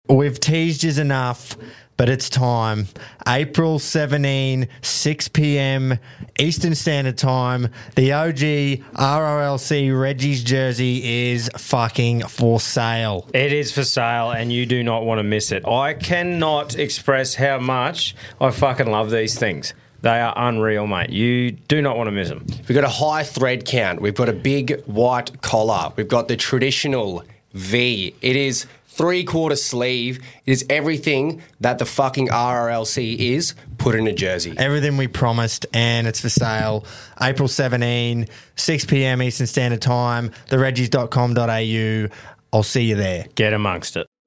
We've teased you enough, but it's time. April 17, 6 p.m. Eastern Standard Time. The OG RRLC Reggie's jersey is fucking for sale. It is for sale, and you do not want to miss it. I cannot express how much I fucking love these things. They are unreal, mate. You do not want to miss them. We've got a high thread count. We've got a big white collar. We've got the traditional V. It is 3/4 sleeve. It is everything that the fucking RRLC is put in a jersey. Everything we promised, and it's for sale. April 17, 6 p.m. Eastern Standard Time, thereggies.com.au. I'll see you there. Get amongst it.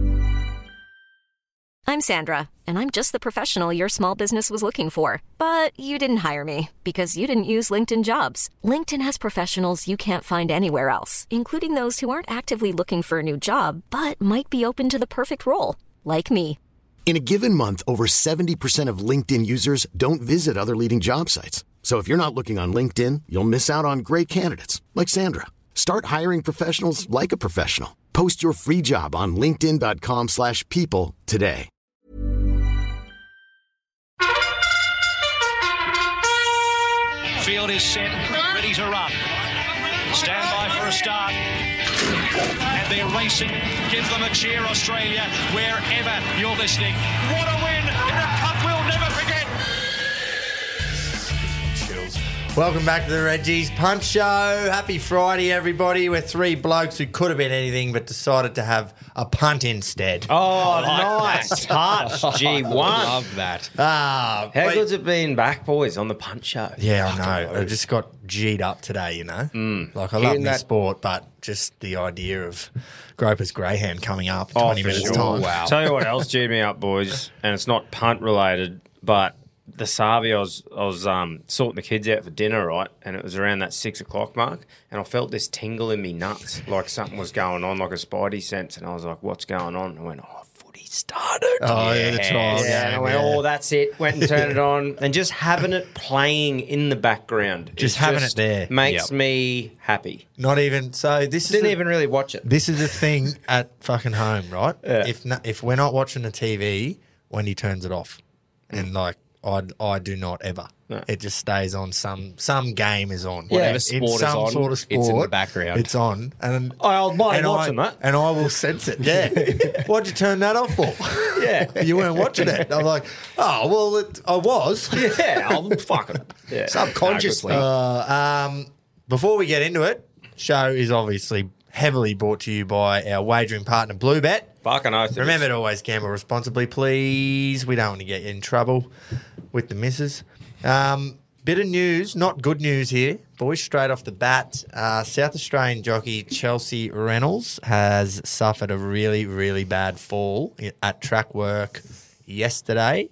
I'm Sandra, and I'm just the professional your small business was looking for. But you didn't hire me because you didn't use LinkedIn Jobs. LinkedIn has professionals you can't find anywhere else, including those who aren't actively looking for a new job, but might be open to the perfect role, like me. In a given month, over 70% of LinkedIn users don't visit other leading job sites. So if you're not looking on LinkedIn, you'll miss out on great candidates like Sandra. Start hiring professionals like a professional. Post your free job on linkedin.com/people today. Field is set, ready to run. Stand by for a start. And they're racing. Give them a cheer, Australia, wherever you're listening. What a win in a cup we'll never forget. Welcome back to the Reggie's Punch Show. Happy Friday, everybody. We're three blokes who could have been anything but decided to have a punt instead. Oh, nice touch, G1. Love that. How good's it been back, boys, on the Punch Show? Yeah, I know. I just got G'd up today, you know. Like, I love my sport, but just the idea of Groper's Greyhound coming up 20 minutes sure. time. Wow. Tell you what else G'd me up, boys, and it's not punt related, but the Savi, I was sorting the kids out for dinner, right? And it was around that 6 o'clock mark, and I felt this tingle in me nuts, like something was going on, like a spidey sense. And I was like, "What's going on?" And I went, "Oh, footy started." Oh, yeah, the trial. Yeah, and I went, "Oh, that's it." Went and turned it on, and just having it playing in the background, Just having it there. makes me happy. Not even so. Didn't even really watch it. This is a thing at fucking home, right? Yeah. If we're not watching the TV, Wendy turns it off, and like I do not ever. No. It just stays on. Some game is on. Whatever sport it's is some on, sort of sport. it's in the background. It's on, and I'll mind watching that, and I will sense it. Yeah, why'd you turn that off for? Yeah, you weren't watching it. I'm like, oh well, I was. Yeah, I'm fucking subconsciously. Before we get into it, show is obviously heavily brought to you by our wagering partner, Bluebet. Fucking oath. Remember to always gamble responsibly, please. We don't want to get you in trouble with the missus. Bit of news, not good news here. Boys, straight off the bat, South Australian jockey Chelsea Reynolds has suffered a really, really bad fall at track work Wednesday.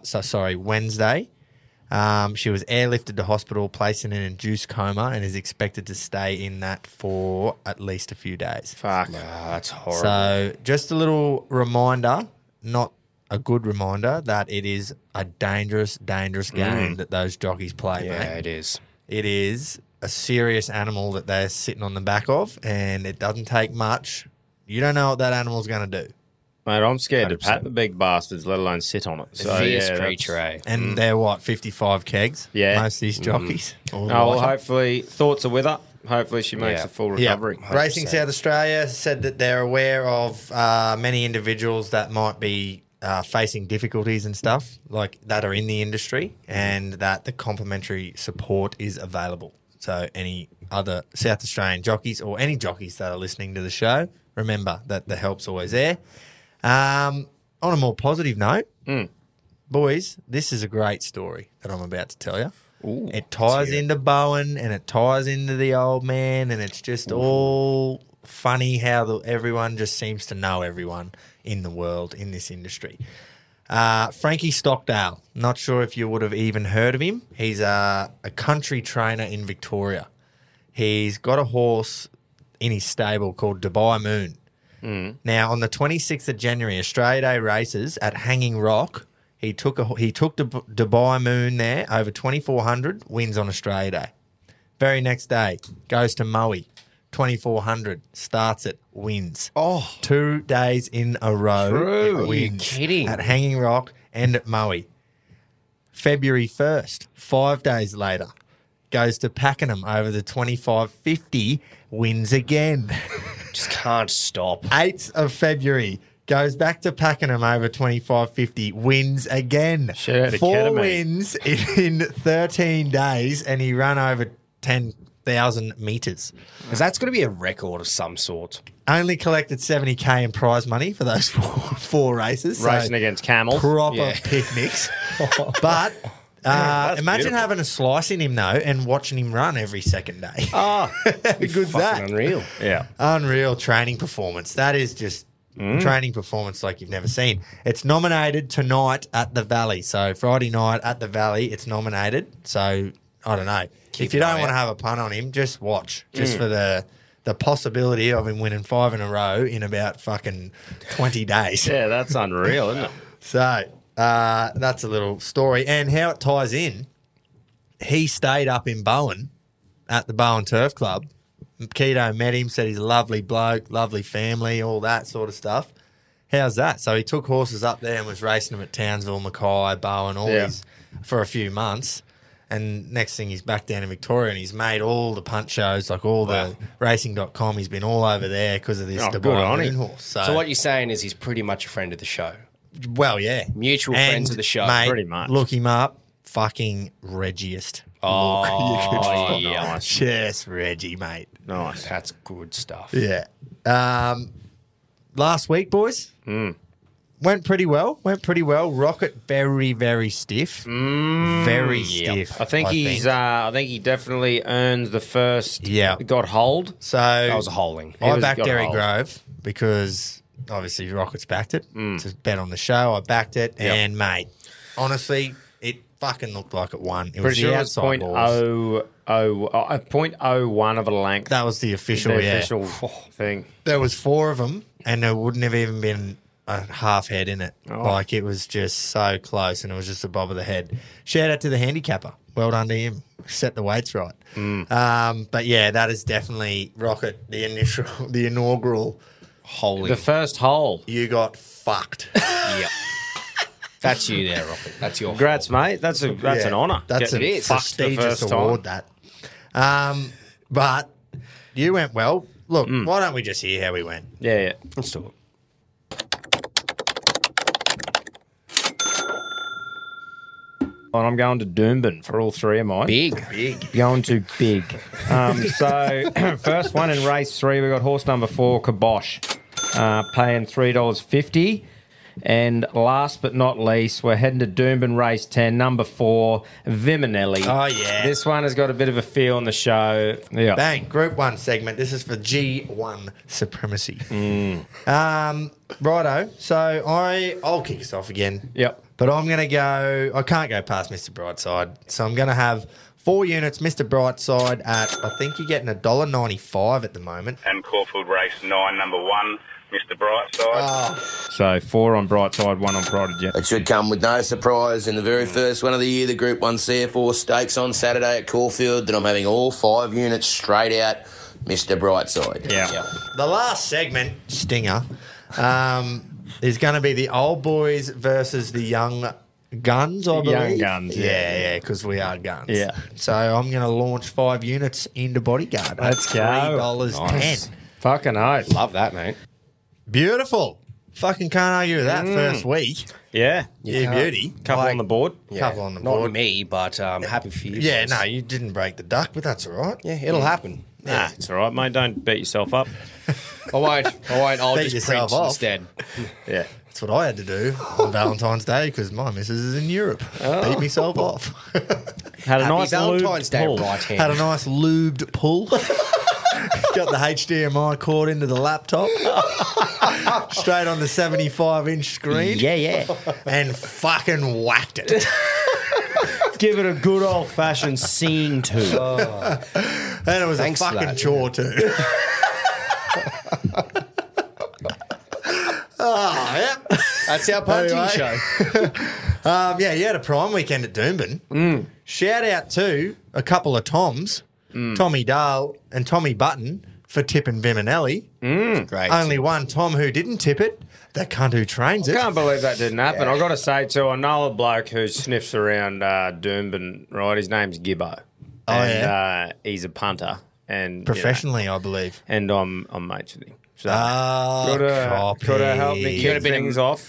She was airlifted to hospital, placed in an induced coma, and is expected to stay in that for at least a few days. Fuck. That's horrible. So just a little reminder, not a good reminder, that it is a dangerous, dangerous game that those jockeys play, Yeah, mate. it is. It is a serious animal that they're sitting on the back of, and it doesn't take much. You don't know what that animal's going to do. Mate, I'm scared to pat the big bastards, let alone sit on it. So, Fierce yeah, creature, eh? And they're, 55 kegs? Yeah. Most of these jockeys. Oh, well, hopefully, thoughts are with her. Hopefully she makes a full recovery. Yeah. Racing South Australia said that they're aware of many individuals that might be facing difficulties and stuff like that are in the industry, and that the complimentary support is available. So any other South Australian jockeys or any jockeys that are listening to the show, remember that the help's always there. On a more positive note, boys, this is a great story that I'm about to tell you. Ooh, it ties into Bowen and it ties into the old man, and it's just all funny how everyone just seems to know everyone in the world in this industry. Frankie Stockdale, not sure if you would have even heard of him. He's a country trainer in Victoria. He's got a horse in his stable called Dubai Moon. Now, on the 26th of January, Australia Day races at Hanging Rock, he took Dubai Moon there, over 2,400, wins on Australia Day. Very next day, goes to Maui, 2400, starts it, wins. Oh. 2 days in a row. True. It Are you wins kidding? At Hanging Rock and at Maui. February 1st, 5 days later, goes to Pakenham over the 2550, wins again. Just can't stop. 8th of February, goes back to Pakenham over 2550, wins again. Shout out to 4 Ketamine. wins in 13 days, and he ran over 10,000 metres. Because that's going to be a record of some sort. Only collected 70k in prize money for those four races. so Racing against camels. Proper Yeah. picnics. But imagine beautiful. having a slice in him, though, and watching him run every second day. Oh, How good's that? fucking unreal. Yeah. Unreal training performance. That is just training performance like you've never seen. It's nominated tonight at the Valley. So Friday night at the Valley, it's nominated. So I don't know. Keep if you an don't eye want to out. have a punt on him, just watch. Just for the possibility of him winning 5 in a row in about fucking 20 days. Yeah, that's unreal, isn't it? So that's a little story. And how it ties in, he stayed up in Bowen at the Bowen Turf Club. Keto met him, said he's a lovely bloke, lovely family, all that sort of stuff. How's that? So he took horses up there and was racing them at Townsville, Mackay, Bowen, all Yeah. these for a few months. And next thing he's back down in Victoria and he's made all the punt shows, like all the racing.com. He's been all over there because of this Oh, good Dubai on Moon him. horse. So what you're saying is he's pretty much a friend of the show. Well, yeah. Mutual friends of the show. Mate, Pretty much. Look him up. Fucking Regiest. Oh, Oh, yeah. nice. Yes, Reggie, mate. Nice. That's good stuff. Yeah. Last week, boys. Went pretty well. Rocket very, very stiff. Very stiff. I think I think he definitely earns the first. Yeah. Got hold. So That was a holding. I was backed got Derry hold. Grove because obviously Rockets backed it. To bet on the show, I backed it. And, mate, honestly, it fucking looked like it won. It was Pretty the sure it was outside balls. 0.01 of a length. That was the official, the yeah. official thing. There was 4 of them, and there wouldn't have even been a half head in it. Oh. Like, it was just so close, and it was just a bob of the head. Shout out to the handicapper. Well done to him. Set the weights right. But, yeah, that is definitely Rocket, the inaugural. Holding. The first hole. You got fucked. Yep. That's you there, Rocket. That's your Congrats, mate. That's an honour. That's Getting a fucked the prestigious first award, time. that. But you went well. Look, why don't we just hear how we went? Yeah. Let's do it. And I'm going to Doomben for all 3 of mine. Big. Going to big. So, first one in race 3, we got horse number 4, Kibosh, paying $3.50. And last but not least, we're heading to Doomben race 10, number 4, Viminelli. Oh, yeah. This one has got a bit of a feel on the show. Yeah. Bang, Group 1 segment. This is for G1 supremacy. Righto. So I'll kick us off again. Yep. But I'm going to go... I can't go past Mr. Brightside. So I'm going to have 4 units, Mr. Brightside, at... I think you're getting $1.95 at the moment. And Caulfield race 9, number 1, Mr. Brightside. So 4 on Brightside, 1 on Prodigy. It should come with no surprise in the very first one of the year, the Group 1 CF4 Stakes on Saturday at Caulfield, that I'm having all 5 units straight out, Mr. Brightside. Yeah. The last segment, Stinger, is going to be the old boys versus the young guns, I believe. Young guns, Yeah, because we are guns. Yeah. So I'm going to launch 5 units into Bodyguard. Let's go. $3.10. Fucking oath. Love that, mate. Beautiful. Fucking can't argue with that first week. Yeah. Yeah, can't. beauty. Couple on the board. Couple on the Not board. me, but happy for you. Yeah, boys. no, you didn't break the duck, but that's all right. Yeah, it'll happen. Nah, it's all right, mate. Don't beat yourself up. I won't. I'll Beat just yourself print off. instead. Yeah. That's what I had to do on Valentine's Day because my missus is in Europe. Beat myself off. Had a Happy nice Valentine's lubed Day, pull. right hand. Had a nice lubed pull. Got the HDMI cord into the laptop. Straight on the 75-inch screen. Yeah. And fucking whacked it. Give it a good old-fashioned seeing to. And it was Thanks a for fucking that. chore too. Yeah. That's our punting Anyway. show. Yeah, you had a prime weekend at Doomben. Shout out to a couple of Toms, Tommy Dale and Tommy Button, for tipping Viminelli. Great. Only one Tom who didn't tip it. That cunt who trains it. Can't believe that didn't happen. I've got to say, too, I know a bloke who sniffs around Doomben, right? His name's Gibbo. Oh, and, he's a punter. And Professionally, I believe. And I'm mates with him. So copy. could have helped me keep things off.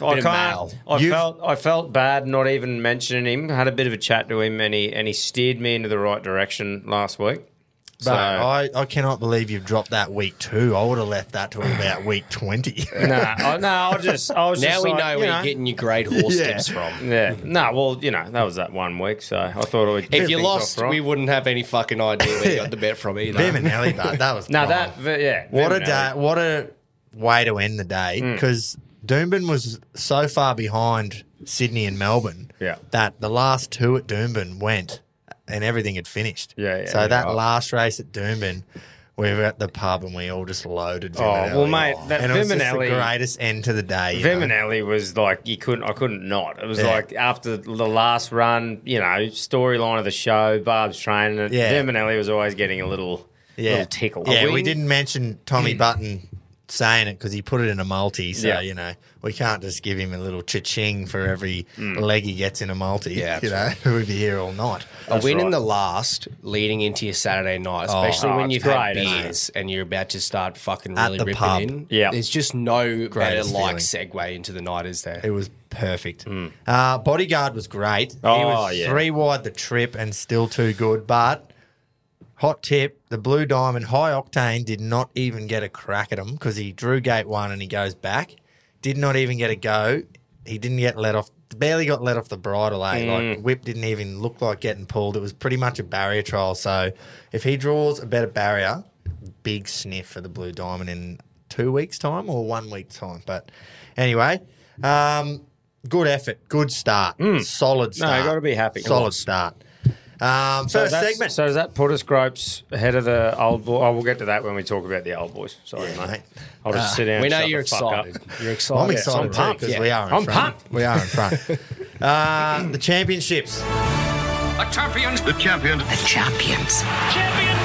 I felt bad not even mentioning him. I had a bit of a chat to him, and he steered me into the right direction last week. But I cannot believe you've dropped that week 2. I would have left that to about week 20. I was just now we like, know where you're getting your great horse tips from. Yeah. No, well, that was that 1 week, so I thought it would. If you lost, we wouldn't have any fucking idea where you got the bet from either. Viminelli, but that was What a day! What a way to end the day, because Doomben was so far behind Sydney and Melbourne that the last 2 at Doomben went and everything had finished. So that last race at Doomben, we were at the pub and we all just loaded Viminelli. Oh, well, mate, that and it was just the Viminelli, greatest end to the day. Viminelli was like, I couldn't not. It was like after the last run, storyline of the show, Barb's training it. Viminelli was always getting a little tickle. Yeah, we didn't mention Tommy Button saying it because he put it in a multi, so we can't just give him a little cha-ching for every leg he gets in a multi. Yeah, we'd be here all night. A win in the last leading into your Saturday night, especially when you've had beers and you're about to start fucking really ripping pub. in. Yeah, there's just no better feeling. segue into the night, is there? It was perfect. Bodyguard was great. He was 3 wide the trip and still too good, but hot tip, the Blue Diamond High Octane did not even get a crack at him because he drew gate 1 and he goes back. Did not even get a go. He didn't get let off. Barely got let off the bridle, Like, whip didn't even look like getting pulled. It was pretty much a barrier trial. So if he draws a better barrier, big sniff for the Blue Diamond in 2 weeks' time or 1 week's time. But anyway, good effort, good start, solid start. No, you got to be happy. Solid start. First segment. So does that put us Gropes ahead of the old boy? Oh, we'll get to that when we talk about the old boys. Sorry, mate. I'll just sit down. We and know shut you're the fuck excited. up. You're excited. I'm excited too because we are in front. Pumped. We are in front. The championships. The champions. The champions. The champions. Champion.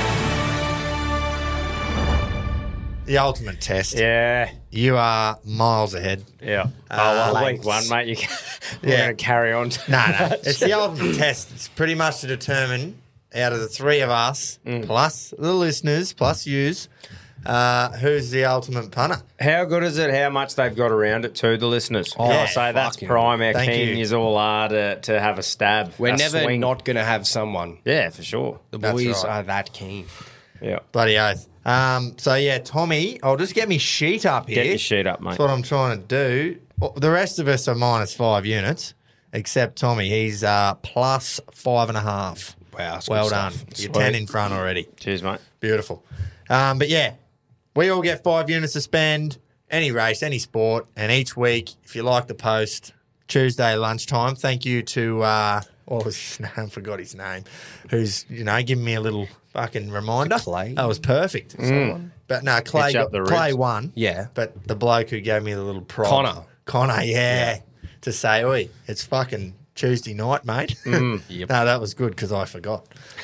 The ultimate test. Yeah. You are miles ahead. Yeah. Week 1, mate. We're going to carry on. No. It's the ultimate test. It's pretty much to determine out of the 3 of us, plus the listeners, plus yous, who's the ultimate punter. How good is it? How much they've got around it to the listeners? I say that's prime. How keen you all are to have a stab. We're never not going to have someone. Yeah, for sure. The boys are that keen. Yeah. Bloody oath. Tommy, I'll just get me sheet up here. Get your sheet up, mate. That's what I'm trying to do. The rest of us are minus 5 units, except Tommy. He's plus 5.5. Wow, well done. You're 10 in front already. Cheers, mate. Beautiful. But yeah, we all get 5 units to spend, any race, any sport, and each week, if you like the post, Tuesday lunchtime, thank you to, what was his name? I forgot his name, who's, giving me a little fucking reminder. Clay? That was perfect. But no, Clay won. Yeah. But the bloke who gave me the little prod. Connor, yeah. To say, oi, it's fucking Tuesday night, mate. Yep. No, that was good because I forgot.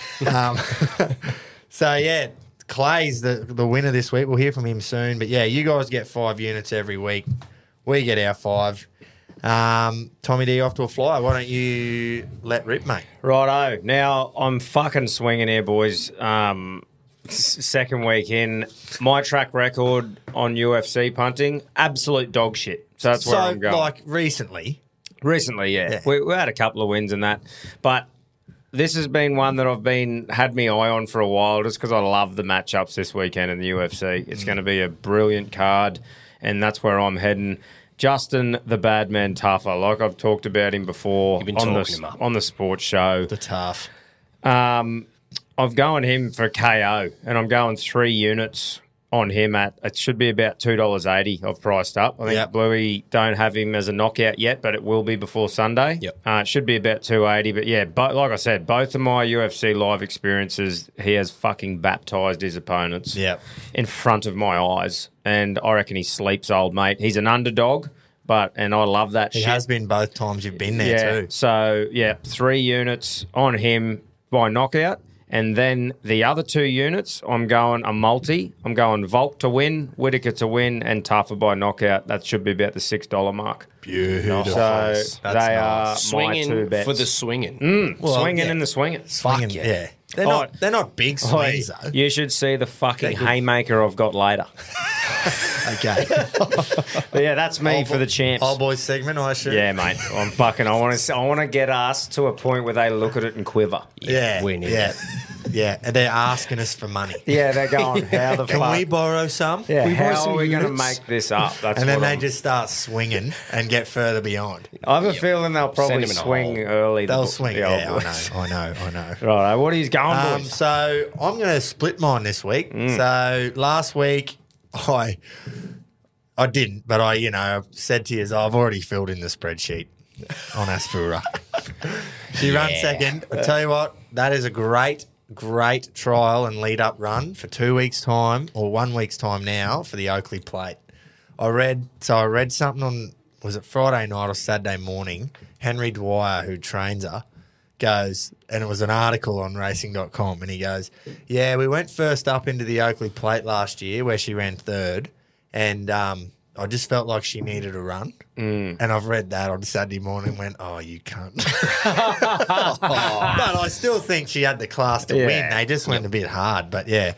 So, yeah, Clay's the winner this week. We'll hear from him soon. But, yeah, you guys get 5 units every week. We get our 5. Tommy D, off to a flyer. Why don't you let rip, mate? Righto. Now, I'm fucking swinging here, boys. Second week in. My track record on UFC punting, absolute dog shit. So that's where I'm going. So, like, recently? Recently, yeah. We had a couple of wins in that. But this has been one that I've had my eye on for a while just because I love the matchups this weekend in the UFC. It's going to be a brilliant card, and that's where I'm heading. Justin, the bad man Tougher, like I've talked about him before on the sports show. The Tough. I'm going him for KO, and I'm going 3 units on him at, it should be about $2.80 I've priced up. I think Bluey don't have him as a knockout yet, but it will be before Sunday. It should be about $2.80, but yeah, like I said, both of my UFC live experiences, he has fucking baptised his opponents in front of my eyes, and I reckon he sleeps old, mate. He's an underdog, and I love that shit. He has been both times you've been there too. So, 3 units on him by knockout. And then the other 2 units, I'm going a multi. I'm going Volk to win, Whittaker to win, and Tougher by knockout. That should be about the $6 mark. Beautiful. So That's they nice. are my 2 Swinging bets. for the swinging. Swinging in the swinging. Swinging, Fuck yeah. yeah. They're not big swings, though. You should see the fucking haymaker I've got later. Okay. But yeah, that's me for the champs. Old boys segment, I assume. Yeah, mate. I want to get us to a point where they look at it and quiver. Yeah. we need yeah. Yeah. And they're asking us for money. Yeah, they're going, how the Can fuck? we borrow some? Yeah, We borrow how some are we going to units? make this up? That's And then what they I'm- just start swinging and get further beyond. I have a feeling they'll probably them in a swing hole. early. They'll the swing. old Yeah, boys. I know. Right, what are you going, boys? So I'm going to split mine this week. So last week, I didn't, but I said to you, I've already filled in the spreadsheet on Aspura. She ran second. I tell you what, that is a great trial and lead up run for 2 weeks' time or 1 week's time now for the Oakley Plate. I read something on, was it Friday night or Saturday morning? Henry Dwyer, who trains her, goes, and it was an article on racing.com, and he goes, yeah, we went first up into the Oakley Plate last year where she ran third, and I just felt like she needed a run. And I've read that on Saturday morning and went, oh, you cunt. But I still think she had the class to win. They just went a bit hard, but yeah.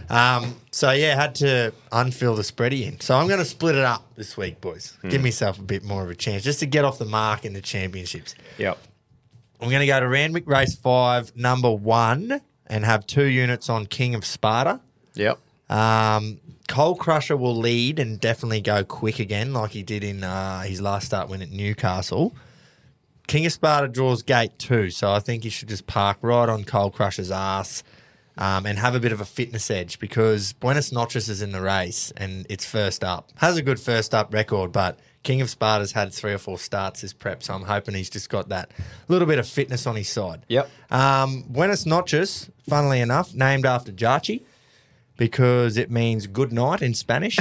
Had to unfill the spready in. So I'm going to split it up this week, boys. Give myself a bit more of a chance just to get off the mark in the championships. Yep. I'm going to go to Randwick Race 5, number 1, and have 2 units on King of Sparta. Yep. Coal Crusher will lead and definitely go quick again like he did in his last start win at Newcastle. King of Sparta draws gate 2, so I think you should just park right on Coal Crusher's ass and have a bit of a fitness edge because Buenos Noches is in the race and it's first up. Has a good first up record, but King of Sparta's had 3 or 4 starts this prep, so I'm hoping he's just got that little bit of fitness on his side. Yep. Buenos Noches, funnily enough, named after Jarchi because it means good night in Spanish.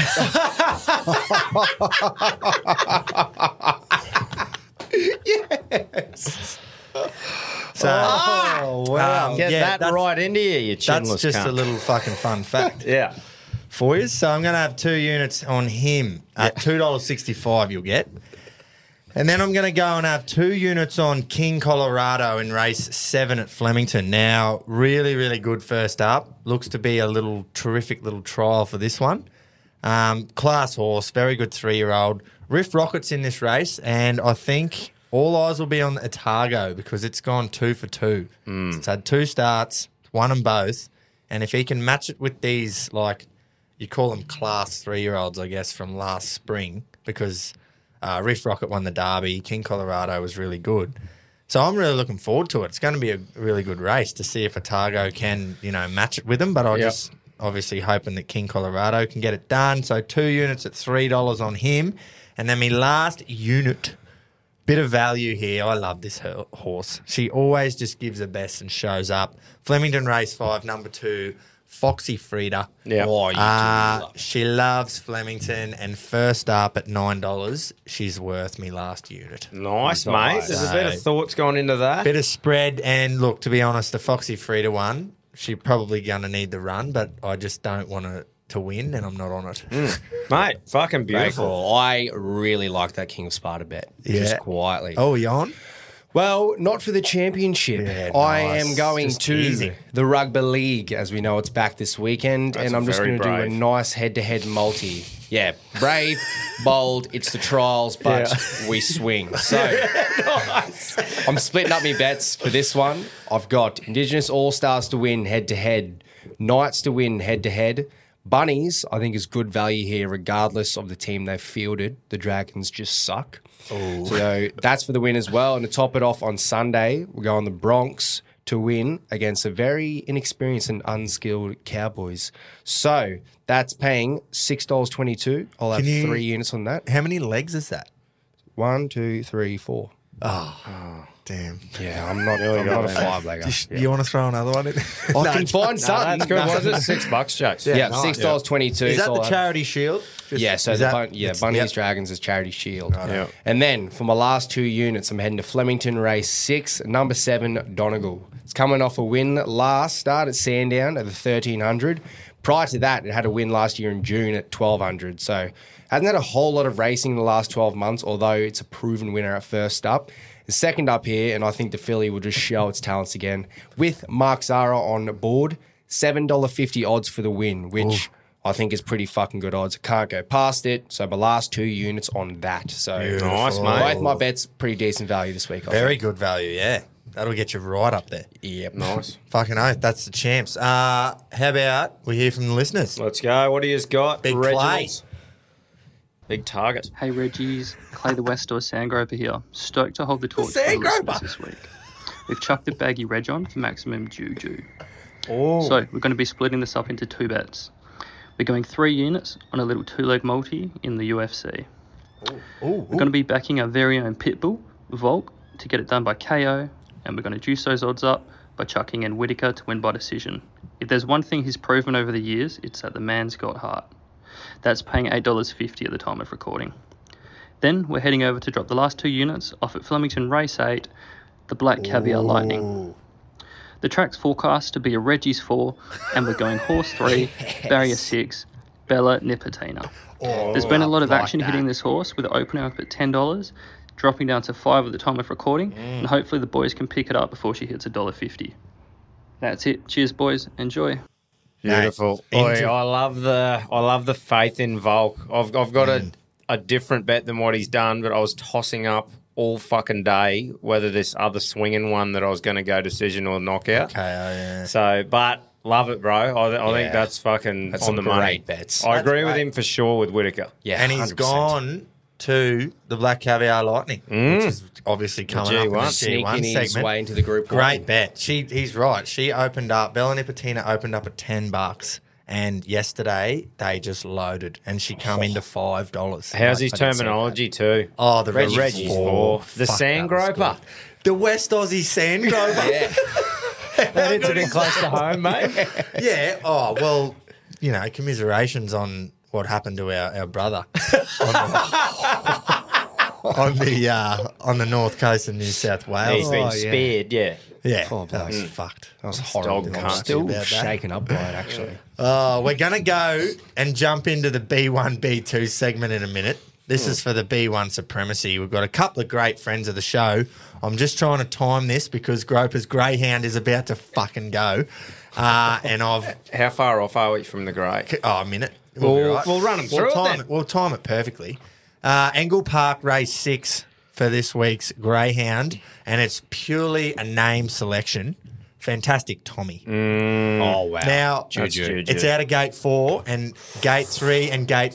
Yes. So, wow. Get that that's- right into you chinless That's just cunt. a little fucking fun fact Yeah. for you. So I'm going to have 2 units on him at $2.65 you'll get. And then I'm going to go and have 2 units on King Colorado in race 7 at Flemington. Now, really, really good first up. Looks to be a terrific little trial for this one. Class horse, very good 3-year-old. Riff Rocket's in this race, and I think all eyes will be on Otago because it's gone 2 for 2. It's had 2 starts, won them both. And if he can match it with these, like, you call them class 3-year-olds, I guess, from last spring because Riff Rocket won the Derby. King Colorado was really good. So I'm really looking forward to it. It's going to be a really good race to see if Otago can, match it with them. But I just obviously hoping that King Colorado can get it done. So 2 units at $3 on him. And then my last unit, bit of value here. I love this horse. She always just gives her best and shows up. Flemington Race 5, number 2, Foxy Frida. Yeah. Oh, you do love She loves Flemington, and first up at $9, she's worth me last unit. Nice, mate. There's a bit of thoughts going into that. Bit of spread, and look, to be honest, the Foxy Frida one, she's probably going to need the run, but I just don't want her to win, and I'm not on it. Mate, fucking Very beautiful. cool. I really like that King of Sparta bet. Just quietly. Oh, you on? Well, not for the championship. Yeah, I nice. am going Just to easy. the Rugby League. As we know, it's back this weekend, and I'm just very going to do a brave. nice head-to-head multi. Yeah, brave, bold, it's the trials, but we swing. So I'm splitting up my bets for this one. I've got Indigenous All-Stars to win head-to-head, Knights to win head-to-head, Bunnies, I think, is good value here, regardless of the team they've fielded. The Dragons just suck. So that's for the win as well. And to top it off on Sunday, we're going the Bronx to win against a very inexperienced and unskilled Cowboys. So that's paying $6.22. I'll have Can you- 3 units on that. How many legs is that? 1, 2, 3, 4. Damn. Yeah, I'm not a 5-legger. You want to throw another one in? I can find something. That's good. Was it $6, Jakes? Yeah, nice. $6.22. Is that so the I'll have- charity shield? Yeah, so is the that- Bunnies yep. Dragons is charity shield. Yeah. And then for my last 2 units, I'm heading to Flemington Race 6, number 7, Donegal. It's coming off a win last start at Sandown at the 1300. Prior to that, it had a win last year in June at 1200. So hasn't had a whole lot of racing in the last 12 months, although it's a proven winner at first up. It's second up here, and I think the filly will just show its talents again. With Mark Zara on board, $7.50 odds for the win, which I think is pretty fucking good odds. I can't go past it, so my last 2 units on that. So Nice, mate. both my bets, pretty decent value this week. I Very think. good value, yeah. That'll get you right up there. Yep. Nice. Fucking oath, that's the champs. How about we hear from the listeners? Let's go. What do you got? Big Reginald's. Big target. Hey Reggies, Clay the West or Sandgroper here. Stoked to hold the torch for the Sandgroper. listeners this week. We've chucked the baggy Reg on for maximum juju. Oh. So we're going to be splitting this up into 2 bets. We're going 3 units on a little 2-leg multi in the UFC. We're going to be backing our very own Pitbull, Volk, to get it done by KO, and we're going to juice those odds up by chucking in Whittaker to win by decision. If there's one thing he's proven over the years, it's that the man's got heart. That's paying $8.50 at the time of recording. Then we're heading over to drop the last 2 units off at Flemington Race 8, the Black Caviar Lightning. The track's forecast to be a Reggie's 4, and we're going horse 3, barrier 6, Bella Nipotina. There's been a lot of action hitting this horse, with it opening up at $10, dropping down to $5 at the time of recording, and hopefully the boys can pick it up before she hits $1.50. That's it. Cheers, boys. Enjoy. Beautiful. Into- I love the faith in Volk. I've got a different bet than what he's done, but I was tossing up all fucking day whether this other swinging one that I was going to go decision or knockout. Okay, yeah. So, but love it, bro. I think that's fucking That's on some the money. great bets. I That's agree with great. him for sure with Whittaker. Yeah, And he's 100%. gone to the Black Caviar Lightning, which is obviously coming up in the G1. Sneaking G1 his segment. way into the group. Great bet. He's right. She opened up, Bella Nipotina opened up at $10, and yesterday they just loaded, and she come into $5. How's his I didn't see terminology too? Oh, the Reggie's Reggie's 4. The Fuck, Sand that was Groper. good. The West Aussie Sand Groper. That hits a bit close to home, mate. Yeah. Oh, well, you know, commiserations on what happened to our brother on the north coast of New South Wales. He's been spared, yeah. Yeah, Oh, that was bloke. fucked. That was Dog horrible. cunt. I'm still About that. shaken up by it, actually. Oh, we're going to go and jump into the B1, B2 segment in a minute. This is for the B1 supremacy. We've got a couple of great friends of the show. I'm just trying to time this because Groper's Greyhound is about to fucking go. And I've... How far off are we from the grey? Oh, a minute. We'll be right. We'll run 'em through it time then. We'll time it perfectly. Angle Park Race 6 for this week's Greyhound, and it's purely a name selection. Fantastic Tommy. Oh, wow. Now, Juju. it's out of gate 4, and gate 3 and gate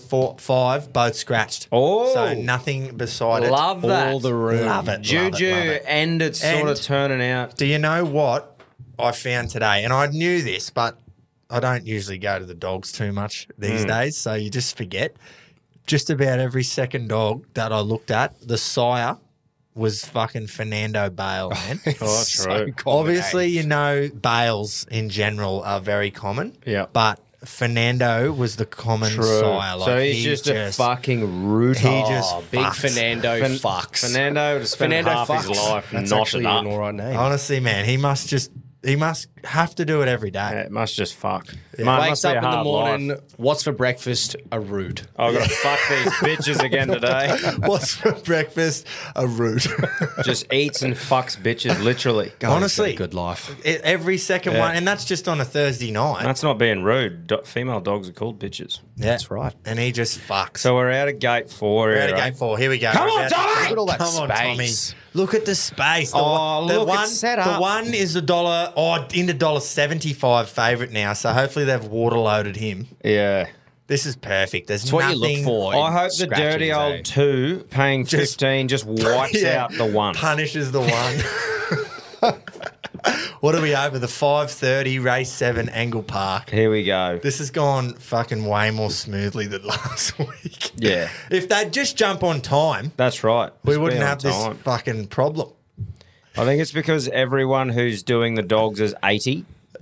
5 both scratched. Oh. So nothing beside it. Love that. All the room. Love it. Juju, love it. and it's sort And- of turning out. Do you know what I found today? And I knew this, but I don't usually go to the dogs too much these days, so you just forget. Just about every second dog that I looked at, the sire was fucking Fernando Bale, man. Oh, true. Obviously, you know, Bales in general are very common. Yeah. But Fernando was the common sire. Like, So he's just a fucking rooter. He just Big fucks. Fernando fucks. Fernando would have spent Fernando half fucks. his life That's knotted actually up. an all right name. Honestly, man, he must have to do it every day. Yeah, it must just fuck. Wakes Must be up a in the hard morning, life. what's for breakfast? A root. I've got to fuck these bitches again today. What's for breakfast? A root. Just eats and fucks bitches, literally. Honestly, Good life. every second one, and that's just on a Thursday night. That's not being rude. Female dogs are called bitches. Yeah. That's right. And he just fucks. So we're out of gate 4. We're out of gate 4. Here we go. Come We're on, about- Tommy! Look at all that Come on, Tommy. space. Look at the space. The Oh, one, the look, one, it's set The up. one is into $1.75 favourite now, so hopefully they've waterloaded him. Yeah. This is perfect. There's It's what nothing, you look for. I in hope the dirty scratchings, old eh? 2 paying Just- 15 just wipes Yeah. out the 1. Punishes the one. What are we over? The 5:30 race 7 Angle Park. Here we go. This has gone fucking way more smoothly than last week. Yeah. If they'd just jump on time, That's right. we Just wouldn't be on have this time. fucking problem. I think it's because everyone who's doing the dogs is 80.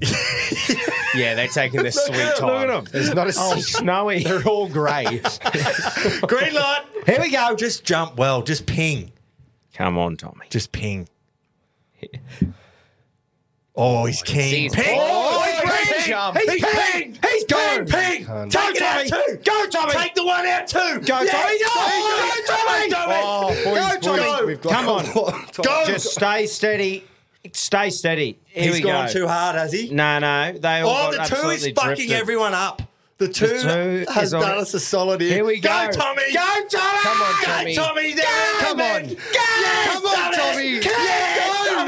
Yeah, they're taking their sweet Look time. at 'em. There's not a Oh, snowy. They're all grey. Green light. Here we go. Just jump well. Just ping. Come on, Tommy. Just ping. Oh, he's keen. Ping! Oh, he's He's ping! He's ping! Ping! Take it out too! Go, Tommy! Take the one out too! Go, Tommy! Go, Tommy! Oh, boys, Go, Tommy! we've got Come on. Go! Just stay steady. Stay steady. Here He's we gone go. too hard, has he? No. They all got The two is absolutely fucking drifted. everyone up. The two has is on done it. us a solid here. Here we go. Go, Tommy! Go, Tommy! Come on, Tommy. Go, Tommy! There it is, Come on. man. Yes, Come on, Tommy. Yes, Go, Tommy!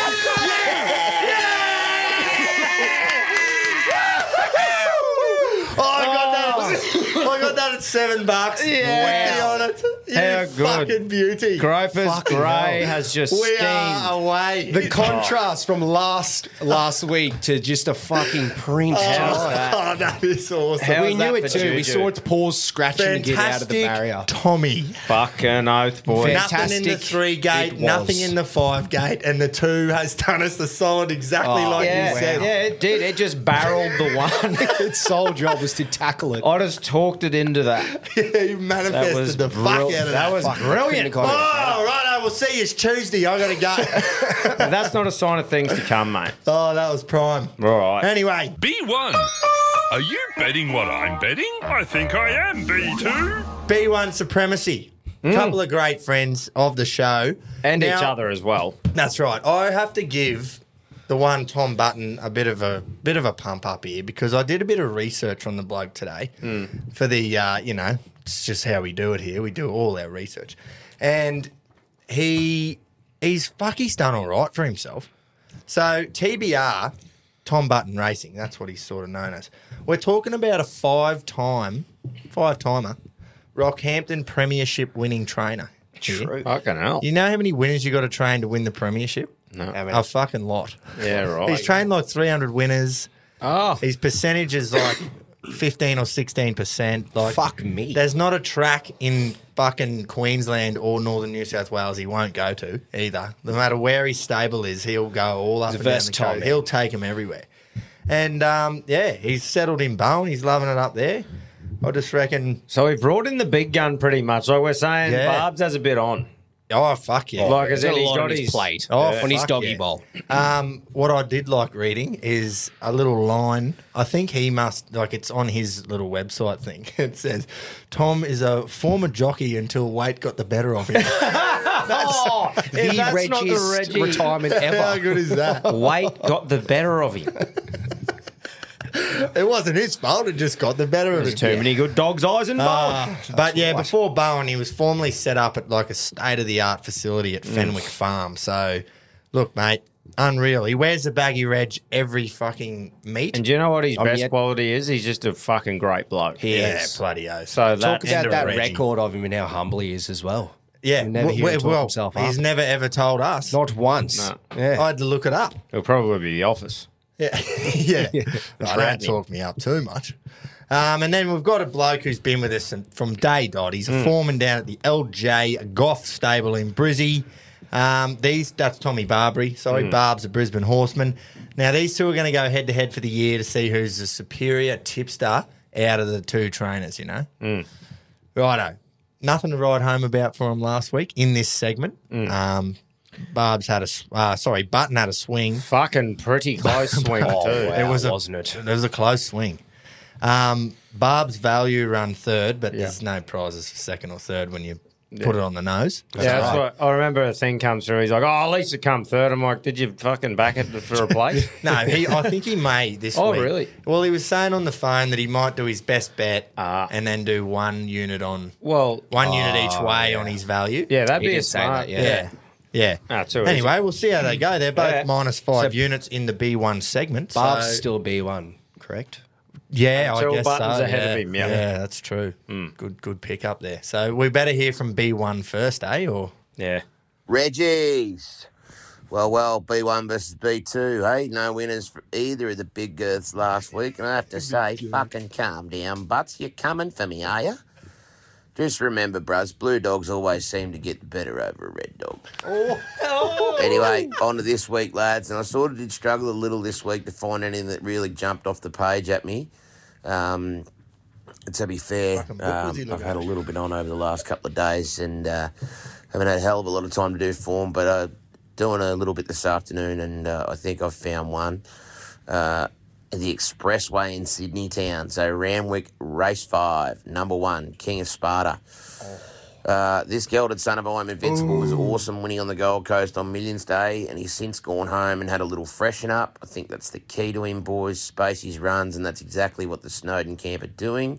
Oh, I got that at $7. Yeah. Wow. On it. You How good. fucking beauty. Groper's Fucking Grey hell. has just We steamed. are away. The contrast from last week to just a fucking print. Oh, that is awesome. How we was knew that it for too. We Juju? saw its paws scratching to get out of the barrier. Tommy. Fucking oath, boys. Nothing in the 3 gate, it nothing was. in the 5 gate, and the 2 has done us the solid exactly like yeah, you said. yeah, it did. It just barreled the one. Its sole job was to tackle it. I just talked it into that. Yeah, you manifested was the fuck out of that. That was brilliant. Oh, right, we'll see you Tuesday. I got to go. That's not a sign of things to come, mate. Oh, that was prime. All right. Anyway, B1. Are you betting what I'm betting? I think I am, B2. B1 Supremacy. Couple of great friends of the show. And Now- each other as well. That's right. I have to give the one Tom Button a bit of a pump up here because I did a bit of research on the bloke today for the it's just how we do it here. We do all our research, and he's done all right for himself. So TBR, Tom Button Racing, that's what he's sort of known as. We're talking about a five-timer Rockhampton Premiership winning trainer. True. Fucking hell. You know how many winners you got to train to win the Premiership? No. A fucking lot. Yeah, right. He's trained like 300 winners. Oh. His percentage is like 15 or 16%. Like, Fuck me. There's not a track in fucking Queensland or Northern New South Wales he won't go to either. No matter where his stable is, he'll go all up He's and down the versatile, coast. man. He'll take him everywhere. And, he's settled in Bowen. He's loving it up there. I just reckon... So we brought in the big gun pretty much. Like we're saying, Yeah. Barbs has a bit on. Oh, fuck yeah. Like, as He's got in a he's lot got on his his plate Oh, on his fuck doggy yeah. bowl. What I did like reading is a little line. I think he must, like, it's on his little website thing. It says, Tom is a former jockey until weight got the better of him. Oh, if The that's not the Reggie's Reggie. retirement How ever. good is that? Weight got the better of him. It wasn't his fault. It just got the better of him. There's too many good dog's eyes in Bowen. But yeah, before Bowen, he was formerly set up at like a state-of-the-art facility at Fenwick Farm. So, look, mate, unreal. He wears the baggy reg every fucking meet. And do you know what his best yet- quality is? He's just a fucking great bloke. yeah, bloody oath. So Talk that's about that Reggie. record of him and how humble he is as well. Yeah, You never hear him talk himself he's up. never ever told us. Not once. No. Yeah. I had to look it up. It'll probably be the office. Yeah, yeah. I don't talk me up too much. And then we've got a bloke who's been with us from day dot. He's a foreman down at the LJ Goff stable in Brizzy. That's Tommy Barbary. Sorry, Barb's a Brisbane horseman. Now, these two are going to go head-to-head for the year to see who's the superior tipster out of the two trainers, you know? Righto. Nothing to write home about for him last week in this segment. Button had a swing. Fucking pretty close swing too. It was wasn't it? It was a close swing. Barb's value run third, but there's no prizes for second or third when you put it on the nose. That's what I remember. A thing comes through. He's like, "Oh, at least it come third." I'm like, "Did you fucking back it for a place?" No, I think he may this Oh, week. really? Well, he was saying on the phone that he might do his best bet Ah. and then do 1 unit on Well, unit each way on his value. yeah, that'd He be a did say smart. that, yeah. Yeah. Yeah. Ah, too Anyway, we'll see how they go. They're both Yeah. minus 5 units in the B1 segment. Barb's so- still a B1, correct? Yeah, I Until guess Button's so. ahead of him, yeah. that's true. Good pick up there. So we better hear from B1 first, eh? Or Yeah. Reggie's. Well, B1 versus B2, hey? No winners for either of the big girths last week. And I have to say, fucking calm down, Butts. You coming for me, are you? Just remember, bruz, blue dogs always seem to get the better over a red dog. Anyway, on to this week, lads. And I sort of did struggle a little this week to find anything that really jumped off the page at me. To be fair, I've had a little bit on over the last couple of days and haven't had a hell of a lot of time to do form. But doing a little bit this afternoon, and I think I've found one. The Expressway in Sydney town. So Randwick Race 5, number 1, King of Sparta. This gelded son of I'm Invincible was awesome winning on the Gold Coast on Millions Day, and he's since gone home and had a little freshen up. I think that's the key to him, boys. Space his runs, and that's exactly what the Snowden camp are doing.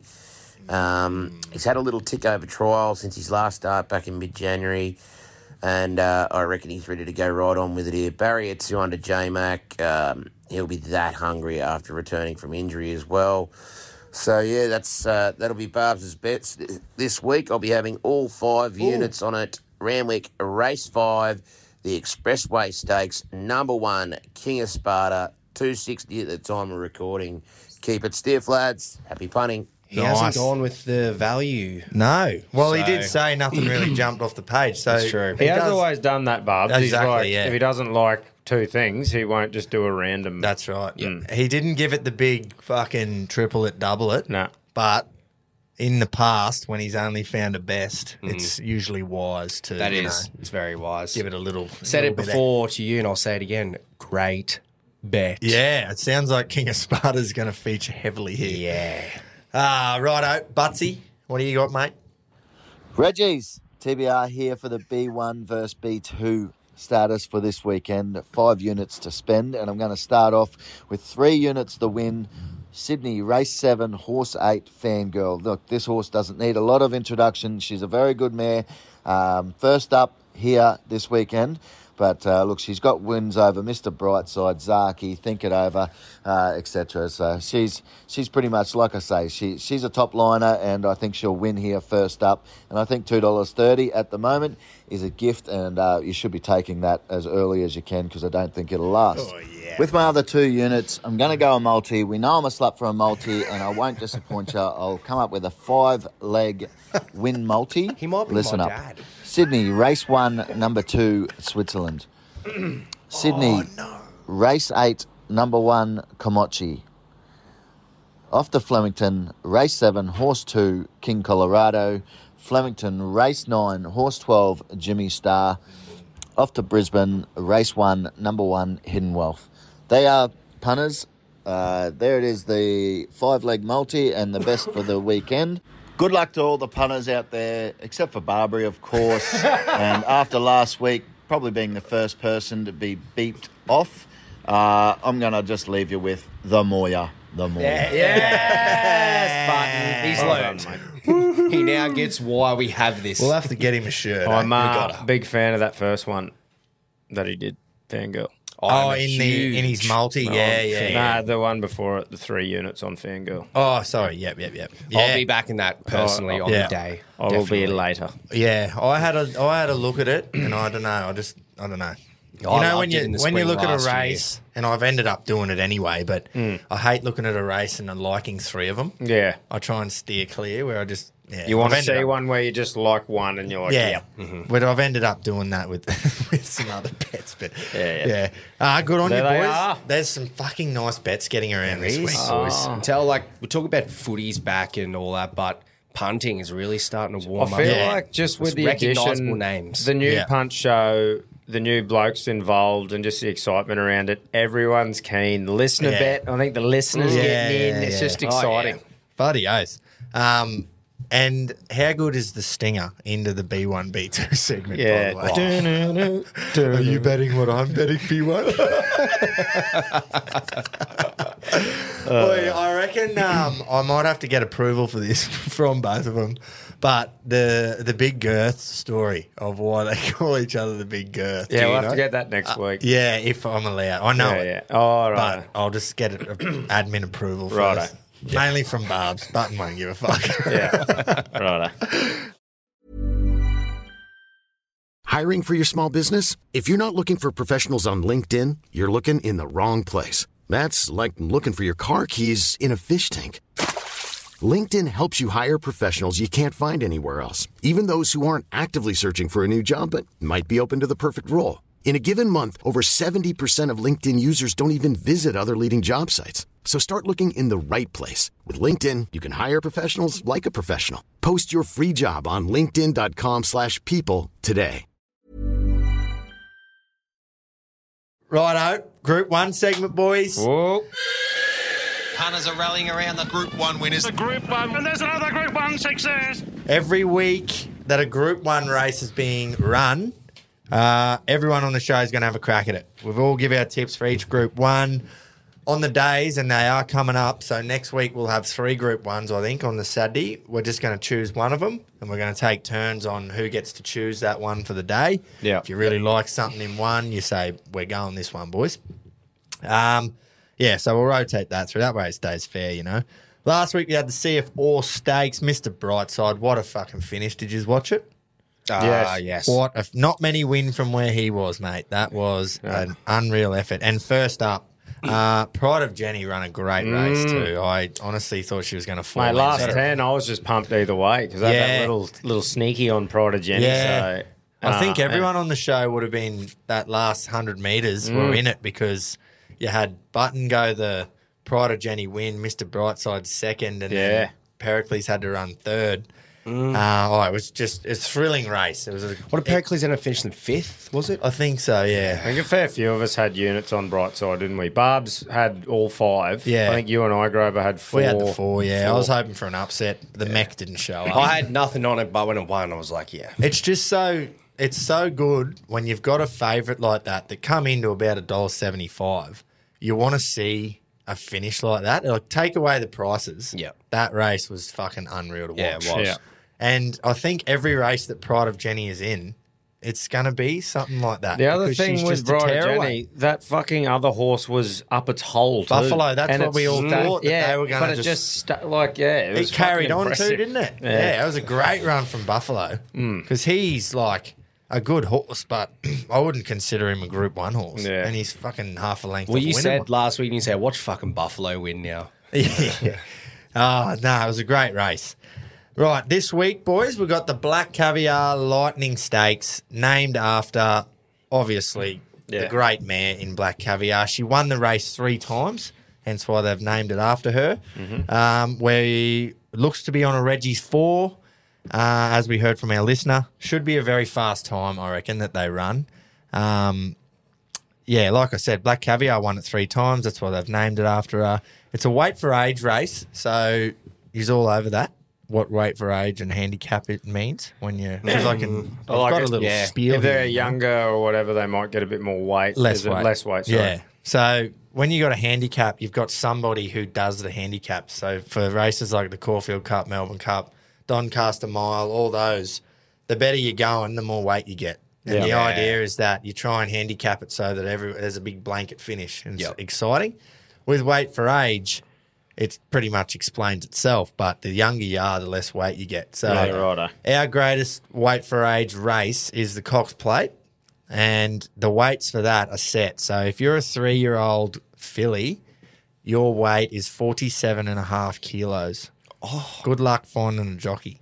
He's had a little tick over trial since his last start back in mid-January, and I reckon he's ready to go right on with it here. Barrier 200 J-Mac, he'll be that hungry after returning from injury as well. So, yeah, that'll be Barb's bets this week. I'll be having all 5 units on it. Randwick Race 5, the Expressway Stakes, number 1, King of Sparta, 260 at the time of recording. Keep it stiff, lads. Happy punting. He hasn't gone with the value. No. Well, he did say nothing really jumped off the page. So That's true. He has always done that, Barb. Exactly, He's like, yeah. If he doesn't like 2 things, he won't just do a random. That's right. He didn't give it the big fucking triple it, double it. No. But in the past, when he's only found a best, it's usually wise to That is. It's very wise. give it a little. Said little it bit before to you, and I'll say it again. Great bet. Yeah, it sounds like King of Sparta is going to feature heavily here. Yeah. Righto, Butsy, what do you got, mate? Reggie's TBR here for the B1 versus B2 status for this weekend. 5 units to spend, and I'm going to start off with 3 units to win. Sydney Race 7, Horse 8, Fangirl. Look, this horse doesn't need a lot of introduction. She's a very good mare. First up here this weekend. But look, she's got wins over Mr. Brightside, Zaki, Think It Over, etc. So she's pretty much, like I say, she's a top liner, and I think she'll win here first up. And I think $2.30 at the moment is a gift, and you should be taking that as early as you can because I don't think it'll last. Oh, yeah. With my other 2 units, I'm going to go a multi. We know I'm a slut for a multi, and I won't disappoint you. I'll come up with a 5-leg win multi. He might be Listen my up. dad. Sydney, race 1, number 2, Switzerland. Sydney, race 8, number 1, Komochi. Off to Flemington, race 7, horse 2, King Colorado. Flemington, race 9, horse 12, Jimmy Star. Off to Brisbane, race 1, number 1, Hidden Wealth. They are punters. There it is, the 5-leg multi and the best for the weekend. Good luck to all the punters out there, except for Barbary, of course. And after last week, probably being the first person to be beeped off, I'm going to just leave you with the Moya. The Moya. Yes, Button. He's learned. He now gets why we have this. We'll have to get him a shirt. I'm a big fan of that first one that he did, Fangirl. In his multi, yeah. Nah, the one before it, the 3 units on Fangirl. Oh, sorry, yep. Yeah. I'll be back in that personally on the day. I will be later. Yeah, I had a look at it, and I don't know. I don't know. I You know, loved it in the when you spring look at a last year. race, and I've ended up doing it anyway, but I hate looking at a race and liking 3 of them. Yeah. I try and steer clear where I just You want I've to see ended up- one where you just like one and you're like, Yeah, yep. but I've ended up doing that with with some other bets. But Yeah. good on There you, they boys. are. There's some fucking nice bets getting around this week, boys. Tell, like, we talk about footies back and all that, but punting is really starting to warm I up. feel like just with the recognisable addition, names. the new Yeah. punch show, the new blokes involved, and just the excitement around it, everyone's keen. The listener Yeah. bet, I think the listeners getting in. It's just exciting. Bloody oath. And how good is the stinger into the B1, B2 segment, Yeah. by the way? Are you betting what I'm betting, B1? Boy, I reckon I might have to get approval for this from both of them. But the Big Girth story of why they call each other the Big Girth. Yeah, Do we'll you have to know? get that next week. Yeah, if I'm allowed. I know it. Yeah. Oh, right. But I'll just get admin approval first. Righto. Mainly from Barb's. Button won't give a fuck. Yeah. Righto. Hiring for your small business? If you're not looking for professionals on LinkedIn, you're looking in the wrong place. That's like looking for your car keys in a fish tank. LinkedIn helps you hire professionals you can't find anywhere else, even those who aren't actively searching for a new job but might be open to the perfect role. In a given month, over 70% of LinkedIn users don't even visit other leading job sites. So start looking in the right place. With LinkedIn, you can hire professionals like a professional. Post your free job on linkedin.com/people today. Righto, Group 1 segment, boys. Whoa. Punters are rallying around the Group 1 winners. The Group 1, and there's another Group 1 success. Every week that a Group 1 race is being run, everyone on the show is going to have a crack at it. We've all give our tips for each Group 1 on the days, and they are coming up. So next week we'll have 3 Group 1s, I think, on the Saturday. We're just going to choose one of them, and we're going to take turns on who gets to choose that one for the day. Yeah. If you really like something in one, you say, we're going this one, boys. Yeah, so we'll rotate that through. That way it stays fair, you know. Last week we had the CF All Stakes. Mr. Brightside, what a fucking finish. Did you watch it? Yes. Not many win from where he was, mate. That was an unreal effort. And first up, Pride of Jenny run a great race too. I honestly thought she was going to fall. Mate, in last there. 10, I was just pumped either way because I had that little sneaky on Pride of Jenny. Yeah. So, I think everyone on the show would have been that last 100 metres were in it because you had Button go the Pride of Jenny win, Mr. Brightside second, and then Pericles had to run third. It was just a thrilling race. It was What did Pericles end up finishing 5th, was it? I think so, yeah. I think a fair few of us had units on Brightside, didn't we? Barb's had all 5. Yeah. I think you and I, Grover, had 4. We had the 4, yeah. I was hoping for an upset. The mech didn't show up. I had nothing on it, but when it won, I was like, yeah. It's just it's so good when you've got a favourite like that come into about $1.75. You want to see a finish like that. Like, take away the prices. Yeah. That race was fucking unreal to watch. Yeah, it was. Yeah. And I think every race that Pride of Jenny is in, it's going to be something like that. The other because thing she's with just a Pride of tearaway. Jenny, that fucking other horse was up its hole too. Buffalo, that's And what we all thought that they were going to but it just it was carried fucking on impressive. too, didn't it? Yeah, it was a great run from Buffalo because he's like a good horse, but I wouldn't consider him a Group 1 horse. Yeah. And he's fucking half a length Well, off you winning said one. last week, you said, watch fucking Buffalo win now. Yeah. Oh, no, it was a great race. Right, this week, boys, we've got the Black Caviar Lightning Stakes, named after, obviously, the great mare in Black Caviar. She won the race 3 times, hence why they've named it after her. Where he looks to be on a Reggie's 4, as we heard from our listener. Should be a very fast time, I reckon, that they run. Yeah, like I said, Black Caviar won it 3 times. That's why they've named it after her. It's a weight for age race, so he's all over that. What weight for age and handicap it means when you... Because I've got a little spiel If they're here, younger or whatever, they might get a bit more weight. Less weight. Less weight, sorry. Yeah. So when you got a handicap, you've got somebody who does the handicap. So for races like the Caulfield Cup, Melbourne Cup, Doncaster Mile, all those, the better you're going, the more weight you get. And the idea is that you try and handicap it so that there's a big blanket finish and it's exciting. With weight for age, it pretty much explains itself, but the younger you are, the less weight you get. So our greatest weight for age race is the Cox Plate, and the weights for that are set. So if you're a 3-year-old filly, your weight is 47.5 kilos. Oh, good luck finding a jockey.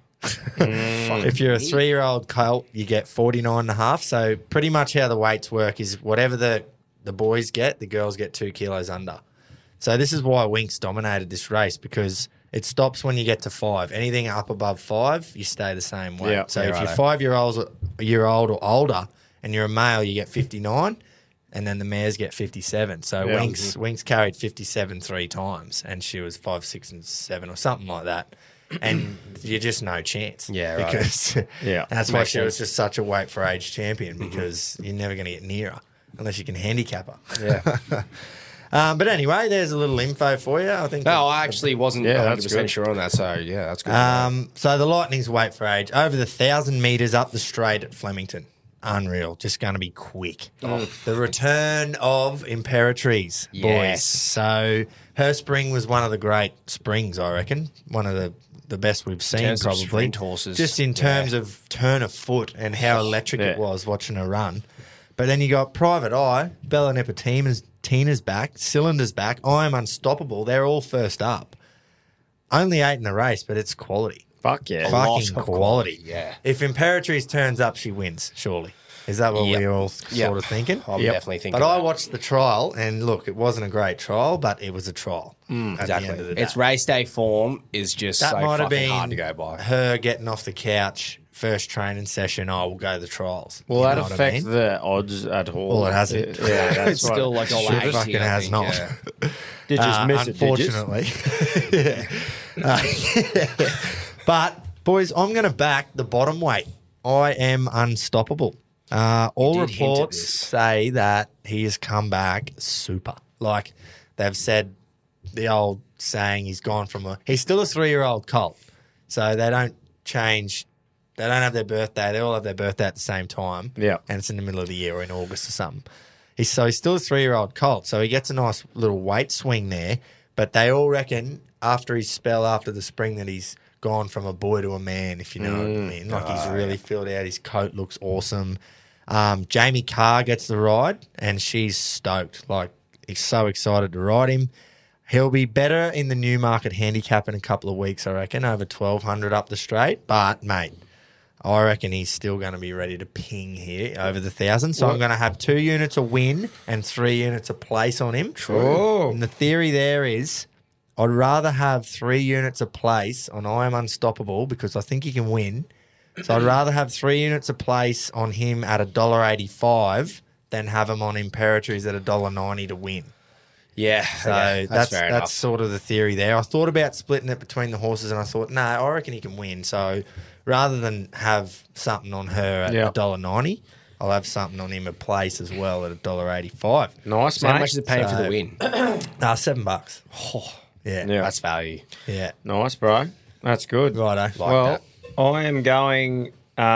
If you're a 3-year-old colt, you get 49.5. So pretty much how the weights work is whatever the boys get, the girls get 2 kilos under. So this is why Winx dominated this race, because it stops when you get to 5. Anything up above 5, you stay the same weight. Yeah, so if you're 5-year-old or older and you're a male, you get 59, and then the mares get 57. So Winx carried 57 3 times, and she was 5, 6, and 7 or something like that. And you're just no chance. Yeah, right. Because that's why she was just such a weight for age champion, because you're never going to get near her unless you can handicap her. Yeah. But anyway, there's a little info for you. I think. No, I actually wasn't 100% good. sure on that, so yeah, that's good. So the Lightning's weight for age over the 1,000 metres up the straight at Flemington. Unreal. Just going to be quick. The return of Imperatrice, boys. Yes. So her spring was one of the great springs, I reckon. One of the best we've seen, terms of probably. sprint horses. Just in terms of turn of foot and how electric it was watching her run. But then you got Private Eye, Bella Nipotima's back, Cylinder's back, I Am Unstoppable. They're all first up. Only 8 in the race, but it's quality. Fuck yeah. Fucking quality. Yeah. If Imperatrice turns up, she wins, surely. Is that what we're all sort of thinking? I'm definitely thinking. But I watched the trial, and look, it wasn't a great trial, but it was a trial. At the end of the Exactly. day. Its race day form is just That so might have fucking been hard to go by. her getting off the couch first training session, we'll go to the trials. Will You that know what I affect mean? the odds at all? Well, it hasn't. Yeah, that's It's still like It $1.80, fucking I has think, not. yeah. Did you just miss it, did you? Unfortunately. Yeah. But, boys, I'm going to back the bottom weight. I am unstoppable. All did hint at reports this. say that he has come back super. Like, they've said the old saying, he's still a 3-year-old colt. So they don't change. They don't have their birthday. They all have their birthday at the same time. Yeah. And it's in the middle of the year or in August or something. He's still a 3-year-old colt. So he gets a nice little weight swing there. But they all reckon after his spell after the spring that he's gone from a boy to a man, if you know what I mean. Like he's really filled out. His coat looks awesome. Jamie Carr gets the ride and she's stoked. Like he's so excited to ride him. He'll be better in the Newmarket handicap in a couple of weeks, I reckon, over 1,200 up the straight. But, mate, I reckon he's still going to be ready to ping here over the 1,000. So I'm going to have 2 units a win and 3 units a place on him. True. And the theory there is I'd rather have 3 units a place on I Am Unstoppable because I think he can win. So I'd rather have 3 units a place on him at $1.85 than have him on Imperatrice at $1.90 to win. Yeah, So that's fair enough. that's sort of the theory there. I thought about splitting it between the horses and I thought, no, I reckon he can win. So rather than have something on her at $1.90, I'll have something on him a place as well at $1.85. Nice, So mate. how much is it paying for the win? $7. Oh, yeah. That's value. Yeah. Nice, bro. That's good. Righto. Well, I am going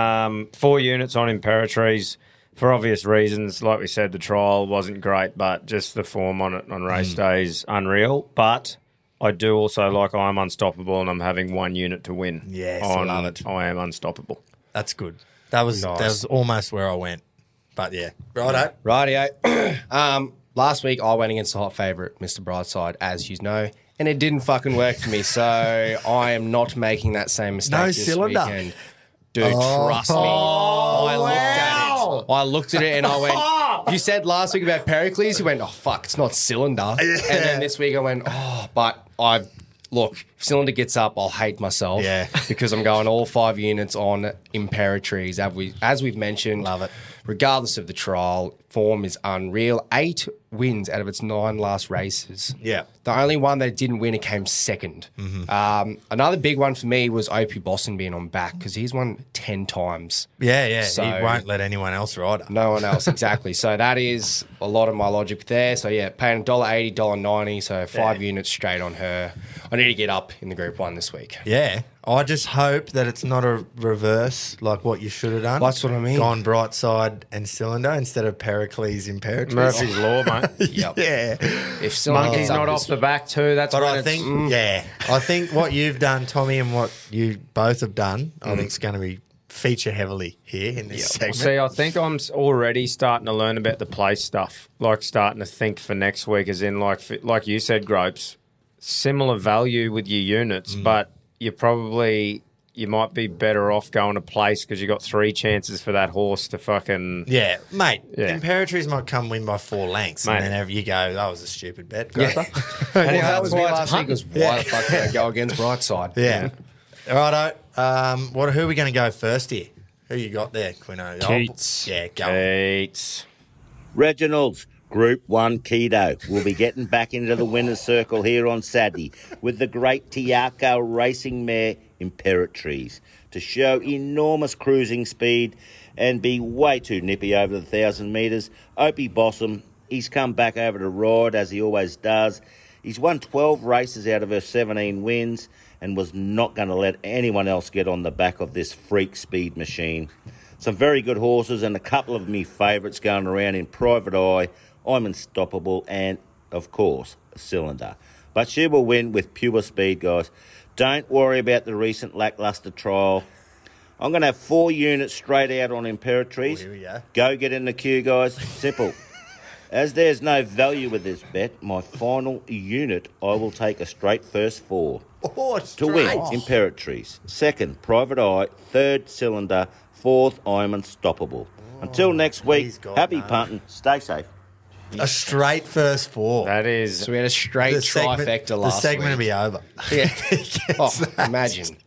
4 units on Imperatrice for obvious reasons. Like we said, the trial wasn't great, but just the form on it on race day is unreal. But I do also like I Am Unstoppable, and I'm having 1 unit to win. Yes, on love it. I Am Unstoppable. That's good. That was almost where I went. But yeah. Righto. Rightio. Last week, I went against the hot favourite, Mr. Brightside, as you know, and it didn't fucking work for me. So I am not making that same mistake this cylinder. weekend. Dude, trust me. I looked at it and I went, you said last week about Pericles, you went, oh, fuck, it's not cylinder. And then this week I went, look, if cylinder gets up, I'll hate myself. Yeah. Because I'm going all 5 units on Imperatrice. As we've mentioned, love it. Regardless of the trial, form is unreal. 8 wins out of its 9 last races. Yeah. The only one that didn't win, it came second. Another big one for me was Opie Boston being on back because he's won 10 times. Yeah. So- he won't let anyone else ride her. No one else, exactly. So that is a lot of my logic there. So yeah, paying $1.80, $1.90, so 5 units straight on her. I need to get up in the Group 1 this week. Yeah. I just hope that it's not a reverse like what you should have done. That's what I mean. Gone Brightside and Cylinder instead of Pericles Imperatrice. Murphy's Law, mate. Yep. Yeah. If cylinder Monkey's gets up not this off the back too. That's But when I it's, think, I think what you've done, Tommy, and what you both have done, I think it's going to be feature heavily here in this segment. See, I think I'm already starting to learn about the place stuff. Like starting to think for next week, as in like you said, Gropes, similar value with your units, but you might be better off going to place because you got 3 chances for that horse to fucking... Yeah, mate. Yeah. Imperatrice might come win by 4 lengths, Mate. and then you go, that was a stupid bet. Yeah. Groper." And that was me last week. Was why the fuck did I go against Brightside? Yeah. Righto. Who are we going to go first here? Who you got there, Quino? Keats. Yeah, go. Keats. Reginald's Group 1 Keto will be getting back into the winner's circle here on Saturday with the great Tiaco racing mare Imperatrice to show enormous cruising speed and be way too nippy over the 1,000 metres. Opie Bossom, he's come back over to ride as he always does. He's won 12 races out of her 17 wins and was not going to let anyone else get on the back of this freak speed machine. Some very good horses and a couple of me favourites going around in Private Eye, I'm Unstoppable, and, of course, Cylinder. But she will win with pure speed, guys. Don't worry about the recent lacklustre trial. I'm going to have 4 units straight out on Imperatrice. Here we go. Go get in the queue, guys. Simple. As there's no value with this bet, my final unit, I will take a straight first 4. To win, Imperatrice. 2nd, Private Eye. 3rd, Cylinder. 4th, I'm Unstoppable. Until next week, happy punting. Stay safe. A straight first 4. That is... So we had a straight trifecta last week. The segment will be over. Yeah. Imagine.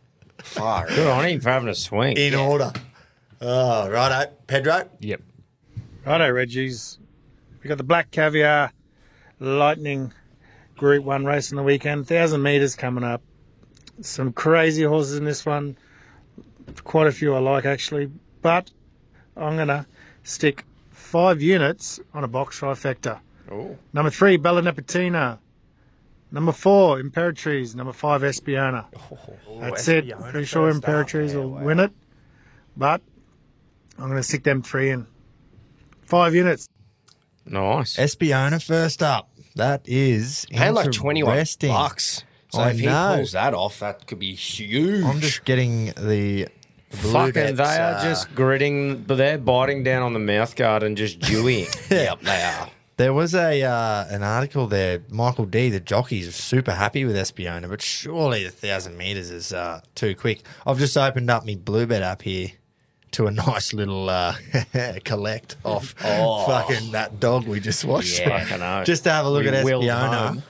Far. Good on him for having a swing. In order. Oh, righto. Pedro? Yep. Righto, Reggie's. We got the Black Caviar Lightning Group 1 race on the weekend. 1,000 metres coming up. Some crazy horses in this one. Quite a few I like, actually. But I'm going to stick 5 units on a box trifecta. Oh. Number 3, Bella Nipotina. Number 4, Imperatrice. Number 5, Espiona. That's it. Espiona Pretty sure first up. Imperatrice will win it. But I'm going to stick them 3 in. 5 units. Nice. Espiona first up. That is Paying like interesting. $21. So I if he know. pulls that off, that could be huge. I'm just getting the blue Fucking, bets, they are just gritting, but they're biting down on the mouth guard and just dewing. Yep, they are. There was an article there. Michael D, the jockey's are super happy with Espiona, but surely the 1,000 metres is too quick. I've just opened up my Bluebet app here to a nice little collect off fucking that dog we just watched. Yeah, I know. Just to have a look We at willed Espiona. home.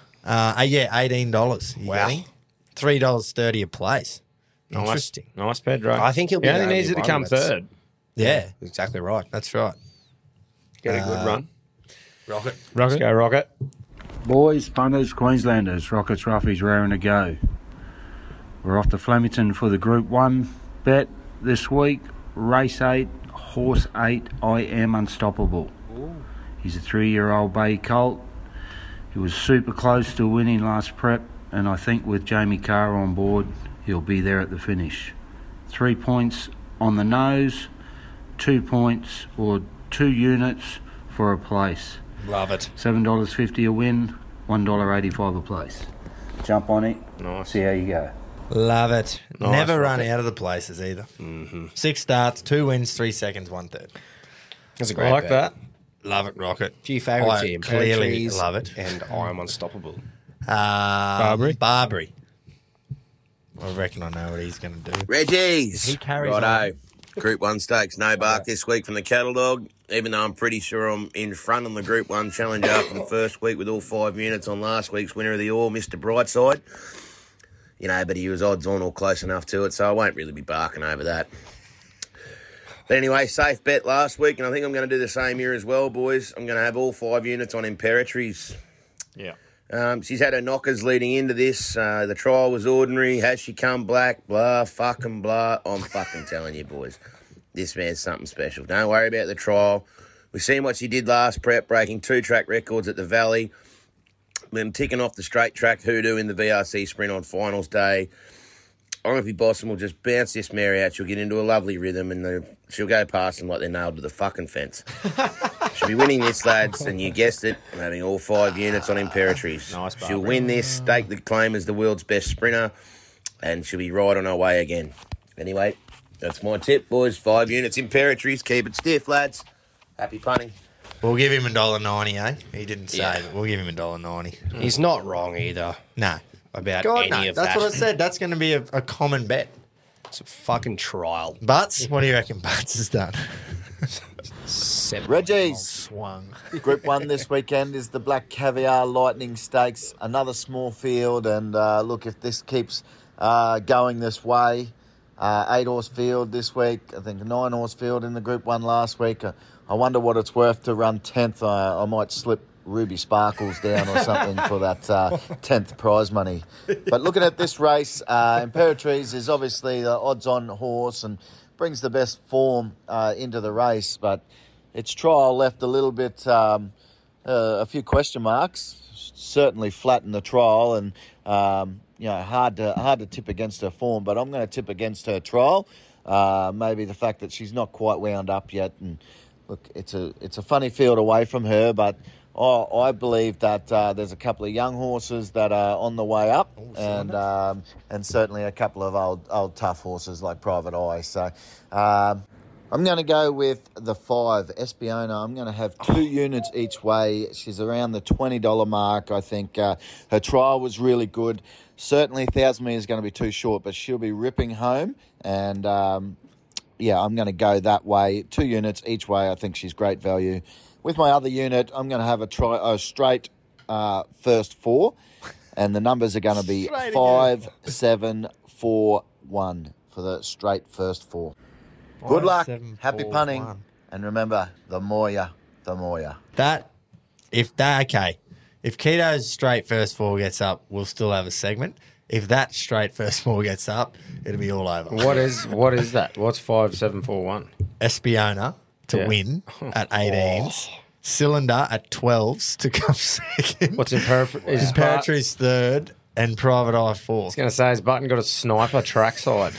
$18. You Wow. getting? $3.30 a place. Interesting. Nice, Pedro. I think he'll be He the only only needs it to one come that's- third. Yeah, Exactly right. that's right. Get a good run. Rocket. Let's go, Rocket. Boys, punters, Queenslanders, Rockets, Roughies, raring to go. We're off to Flemington for the Group 1 bet this week. Race 8, Horse 8, I Am Unstoppable. He's a 3-year-old bay colt. He was super close to winning last prep, and I think with Jamie Carr on board, he'll be there at the finish. 3 points on the nose, 2 points or 2 units for a place. Love it. $7.50 a win, $1.85 a place. Jump on it. Nice. See how you go. Love it. Nice, Never run Rocket. out of the places either. 6 starts, 2 wins, 3 seconds, 1/3. That's a I great like bet. that. Love it, Rocket. Few favourites I here. clearly Imperatrice love it. And I'm Unstoppable. Barbary. I reckon I know what he's going to do. Reggie's. He carries Righto. Group 1 stakes, no bark this week from the Cattle Dog, even though I'm pretty sure I'm in front on the Group 1 challenge after the first week with all 5 units on last week's winner of the All, Mr. Brightside. You know, but he was odds on or close enough to it, so I won't really be barking over that. But anyway, safe bet last week, and I think I'm going to do the same here as well, boys. I'm going to have all 5 units on Imperatrice. Yeah. She's had her knockers leading into this. The trial was ordinary. Has she come black? Blah, fucking blah. I'm fucking telling you, boys. This man's something special. Don't worry about the trial. We've seen what she did last prep, breaking 2 track records at the Valley. Then ticking off the straight track hoodoo in the VRC sprint on finals day. Honestly, Boston will just bounce this mare out. She'll get into a lovely rhythm and she'll go past them like they're nailed to the fucking fence. She'll be winning this, lads, and you guessed it, I'm having all 5 units on Imperatrice. Nice, She'll Barbara. win this, stake the claim as the world's best sprinter, and she'll be right on her way again. Anyway, that's my tip, boys. 5 units Imperatrice. Keep it stiff, lads. Happy punting. We'll give him $1.90, eh? He didn't say, Yeah. but we'll give him $1.90. He's not wrong either No. about God, any no. of That's that. what I said. That's going to be a common bet. It's a fucking trial. Butts, what do you reckon Butts has done? Reggie's Swung. Group 1 this weekend is the Black Caviar Lightning Stakes. Another small field, and look, if this keeps going this way, 8-horse field this week, I think 9-horse field in the Group 1 last week. I wonder what it's worth to run 10th. I might slip Ruby Sparkles down or something for that 10th prize money. But looking at this race, Imperatrice is obviously the odds-on horse and brings the best form into the race, but its trial left a little bit, a few question marks. Certainly flat in the trial, and hard to tip against her form. But I'm going to tip against her trial. Maybe the fact that she's not quite wound up yet. And look, it's a funny field away from her, but I believe that there's a couple of young horses that are on the way up, and certainly a couple of old tough horses like Private Eye. So I'm going to go with the 5, Espiona. I'm going to have 2 units each way. She's around the $20 mark, I think. Her trial was really good. Certainly 1,000 metres is going to be too short, but she'll be ripping home. And, I'm going to go that way. 2 units each way. I think she's great value. With my other unit, I'm going to have a straight first 4. And the numbers are going to be 5, 7, 4, 1. for the straight first 4. Good luck. 7, Happy 4, punting. 1. And remember, the more ya, the more ya. If Keto's straight first 4 gets up, we'll still have a segment. If that straight first 4 gets up, it'll be all over. What is that? What's 5, 7, 4, 1? Espiona to win at 18s. Cylinder at 12s to come second. What's Imperatrice third and Private Eye fourth. I was going to say, has Button got a sniper trackside?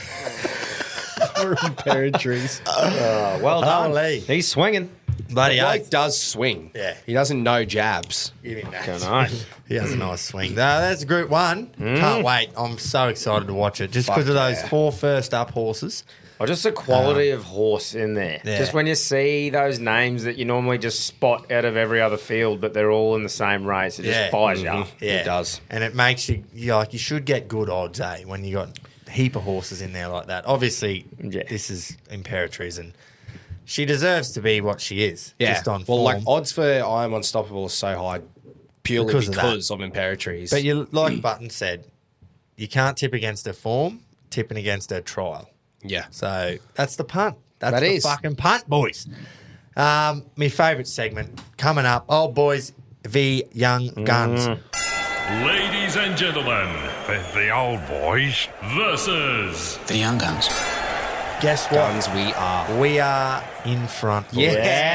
For Imperatrice. Well done. Holy. He's swinging. Bloody Blake oath. does swing. Yeah. He doesn't know jabs. Give him that. Don't know. He has a nice swing. No, that's Group 1. Can't wait. I'm so excited to watch it just because of those 4 first up horses. Oh, just the quality of horse in there. Yeah. Just when you see those names that you normally just spot out of every other field, but they're all in the same race, it just fires you up. Yeah. It does. And it makes you should get good odds, when you got a heap of horses in there like that. Obviously, this is Imperatrice and she deserves to be what she is. Yeah. Just on well, form. like odds for I Am Unstoppable are so high purely because of Imperatrice. But you, like Button said, you can't tip against her form, tipping against her trial. Yeah. So that's the punt. That's That the is. fucking punt, boys. My favourite segment coming up. Old boys v young guns. Ladies and gentlemen, the old boys versus The young guns. Guess what? Guns we are. We are in front. boys.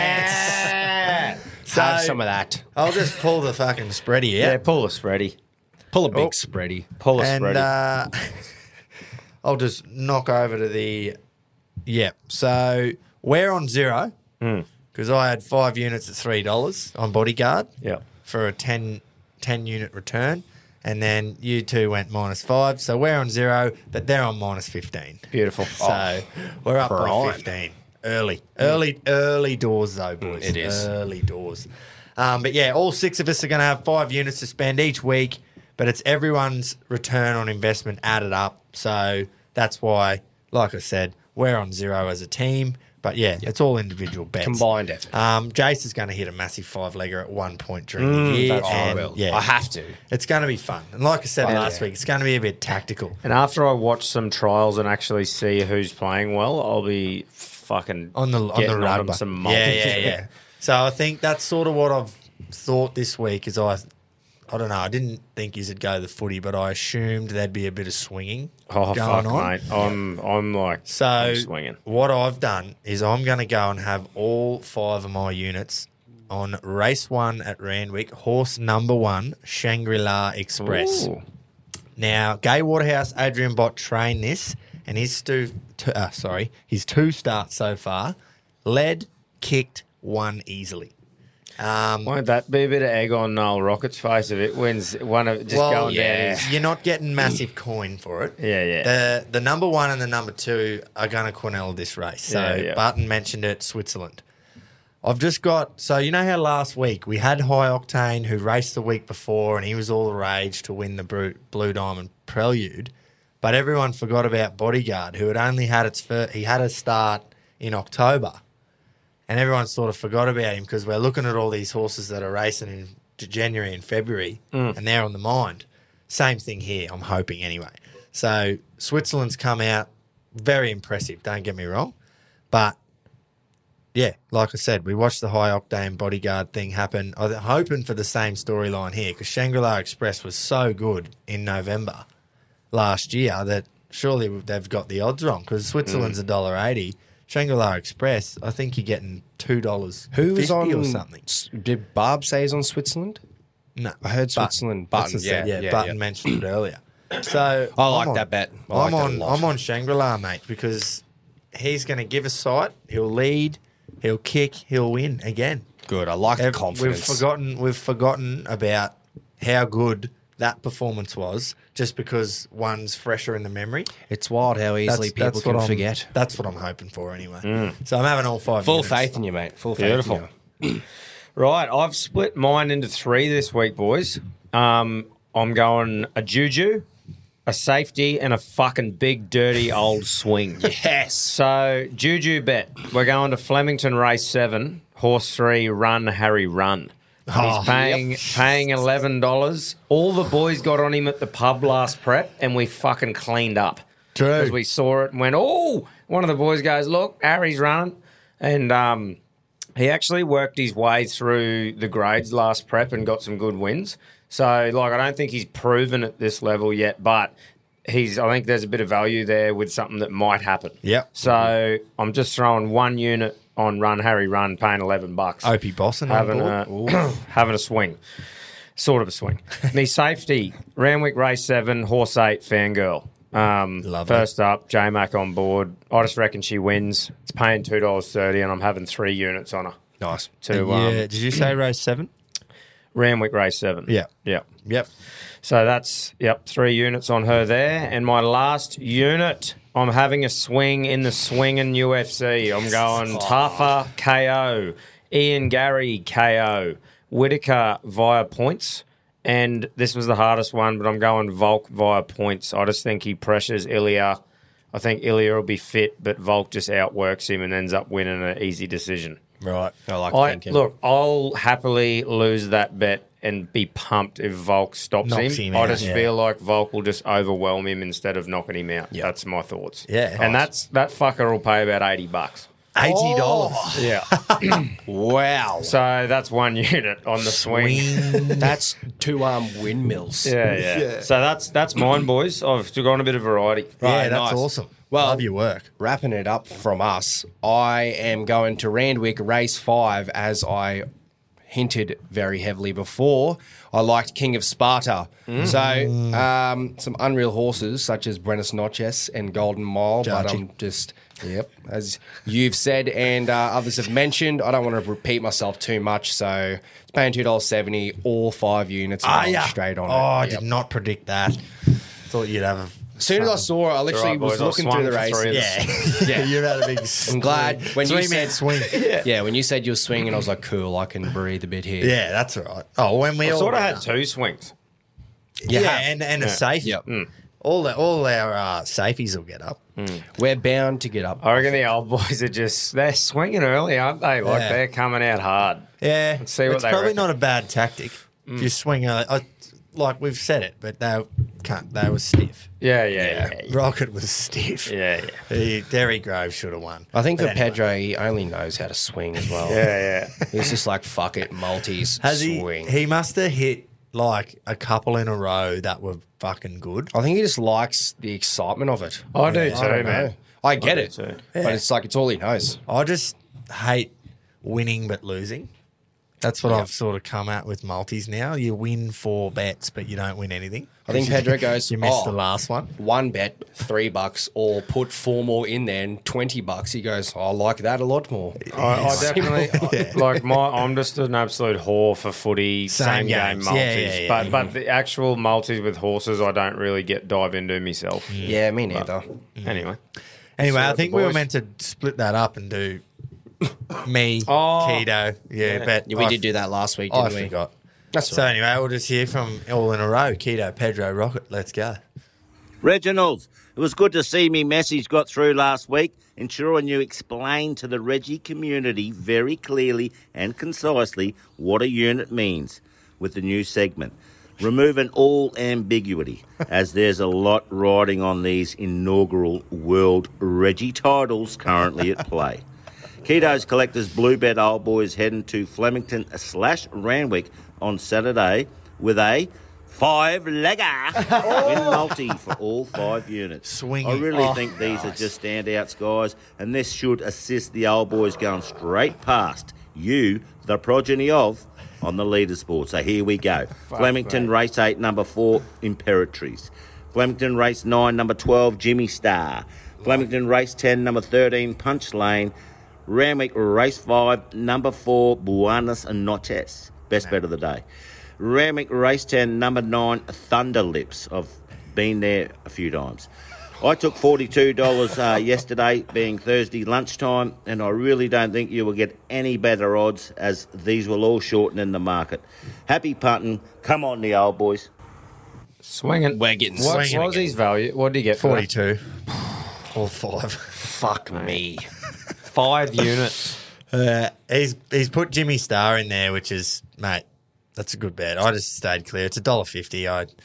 Yes. So, Have some of that. I'll just pull the fucking spready out. Yeah, pull a spready. Pull a big spready. Pull a And spready. I'll just knock over to the... Yep. So we're on 0 because I had 5 units at $3 on Bodyguard for a 10 unit return. And then you two went -5. So we're on 0, but they're on -15. Beautiful. So we're up by 15. Early doors though, boys. It is. Early doors. But yeah, all 6 of us are going to have 5 units to spend each week, but it's everyone's return on investment added up. So that's why, like I said, we're on 0 as a team. But yeah, it's all individual bets. Combined effort. Jace is going to hit a massive 5-legger at one point during the year. That's I will. I have to. It's going to be fun. And like I said last week, it's going to be a bit tactical. And after I watch some trials and actually see who's playing well, I'll be fucking on the rubber. rubber. Some Yeah. So I think that's sort of what I've thought this week is I don't know. I didn't think you'd go the footy, but I assumed there'd be a bit of swinging going on. Mate. I'm swinging. What I've done is I'm going to go and have all 5 of my units on race 1 at Randwick, horse number 1, Shangri-La Express. Ooh. Now, Gay Waterhouse, Adrian Bott trained this, and his 2 starts so far, led, kicked, won easily. Won't that be a bit of egg on Noel Rocket's face if it wins one of just going down? You're not getting massive coin for it. Yeah. The number 1 and the number 2 are going to Cornell this race. So Barton mentioned it, Switzerland. I've just got, so you know how last week we had High Octane who raced the week before and he was all the rage to win the Blue Diamond Prelude, but everyone forgot about Bodyguard who had only had he had a start in October. And everyone sort of forgot about him because we're looking at all these horses that are racing in January and February and they're on the mind. Same thing here, I'm hoping anyway. So Switzerland's come out, very impressive, don't get me wrong. But, yeah, like I said, we watched the High Octane Bodyguard thing happen. I'm hoping for the same storyline here because Shangri-La Express was so good in November last year that surely they've got the odds wrong because Switzerland's $1.80. Shangri-La Express, I think you're getting $2.50 Who was on or something. Did Barb say he's on Switzerland? No. I heard Switzerland. Button, Button mentioned it earlier. So I like that bet. I'm on Shangri-La, mate, because he's going to give a sight. He'll lead. He'll kick. He'll win again. Good. I like the confidence. We've forgotten about how good that performance was just because one's fresher in the memory. It's wild how easily people can forget. That's what I'm hoping for anyway. So I'm having all 5 Full units. faith in you, mate. Full faith in you. Right, I've split mine into 3 this week, boys. I'm going a Juju, a safety, and a fucking big, dirty old swing. Yes. So, Juju bet. We're going to Flemington Race 7, Horse 3, Run, Harry, Run. He's paying $11. All the boys got on him at the pub last prep, and we fucking cleaned up. True. Because we saw it and went, oh, one of the boys goes, look, Harry's running. And he actually worked his way through the grades last prep and got some good wins. So, like, I don't think he's proven at this level yet, but I think there's a bit of value there with something that might happen. Yep. So I'm just throwing 1 unit on Run Harry Run, paying $11. Opie Boston having a swing. Sort of a swing. Me safety, Randwick Race 7, Horse 8, Fangirl. First up, J-Mac on board. I just reckon she wins. It's paying $2.30 and I'm having 3 units on her. Nice. Did you say race 7? Randwick Race 7. Yeah. Yep. So that's, 3 units on her there. And my last unit, I'm having a swing in the swinging UFC. I'm going Tafa KO, Ian Gary KO, Whitaker via points. And this was the hardest one, but I'm going Volk via points. I just think he pressures Ilya. I think Ilya will be fit, but Volk just outworks him and ends up winning an easy decision. Right. I like thinking. Look, I'll happily lose that bet and be pumped if Volk stops him. I just feel like Volk will just overwhelm him instead of knocking him out. Yep. That's my thoughts. Yeah. And that fucker will pay about $80. $80. Yeah. Wow. So that's 1 unit on the swing. That's 2 windmills. Yeah. So that's mine, boys. I've still got a bit of variety. Yeah, that's awesome. Well, love your work. Wrapping it up from us, I am going to Randwick Race 5, as I hinted very heavily before. I liked King of Sparta. So some unreal horses such as Buenos Noches and Golden Mile, but I'm just... Yep, as you've said and others have mentioned, I don't want to repeat myself too much, so it's paying $2.70, all 5 units, and I'm straight on it. I did not predict that. Thought you'd have as soon as I saw it, I literally was looking through the race. Yeah, you had a big I'm glad when you said swing. when you said you were swinging, I was like, cool, I can breathe a bit here. Yeah, that's all right. Oh, when we all sort of had 2 swings. And a safe. Yep. All our safeties will get up. We're bound to get up. I reckon the old boys are they're swinging early, aren't they? Like they're coming out hard. Yeah. Let's see what it's they probably reckon. not a bad tactic. If you swing early. Like we've said it, but they were stiff. Yeah. Rocket was stiff. Yeah. Derry Grove should have won. I think for Pedro, he only knows how to swing as well. Yeah. He's just like, fuck it, multis, swing. He must have hit like a couple in a row that were fucking good. I think he just likes the excitement of it. I do too, I don't man. know. I get it, too. but it's like it's all he knows. I just hate winning but losing. That's what I've sort of come out with multis now. You win 4 bets, but you don't win anything. I think Pedro goes, you missed the last one. 1 bet, $3, or put 4 more in there and $20. He goes, I like that a lot more. I definitely I'm just an absolute whore for footy, same game multis. But the actual multis with horses, I don't really dive into myself. Yeah, me neither. Anyway, I think we were meant to split that up and do me, Keto. But we did do that last week, didn't we? I forgot. That's so anyway, we'll just hear from all in a row. Keto, Pedro, Rocket. Let's go. Reginald, it was good to see me message got through last week, ensuring you explained to the Reggie community very clearly and concisely what a unit means with the new segment, removing all ambiguity, as there's a lot riding on these inaugural World Reggie titles currently at play. Keto's Collectors Bluebet Old Boys heading to Flemington/Randwick on Saturday with a 5-legger win multi for all 5 units. Swinging. I really think these are just standouts, guys, and this should assist the old boys going straight past you, the progeny of, on the leaderboard. So here we go. Flemington Race 8, number 4, Imperatrice. Flemington Race 9, number 12, Jimmy Star. Flemington Race 10, number 13, Punch Lane. Randwick Race 5, number 4, Buenos Noches. Best bet of the day. Randwick Race 10, number 9, Thunder Lips. I've been there a few times. I took $42 yesterday, being Thursday lunchtime, and I really don't think you will get any better odds, as these will all shorten in the market. Happy punting. Come on, the old boys. Swinging. We're getting What swinging was his value? What did he get for that? 42. Or 5. Fuck me. 5 units. He's put Jimmy Star in there, which is, mate, that's a good bet. I just stayed clear. It's $1.50.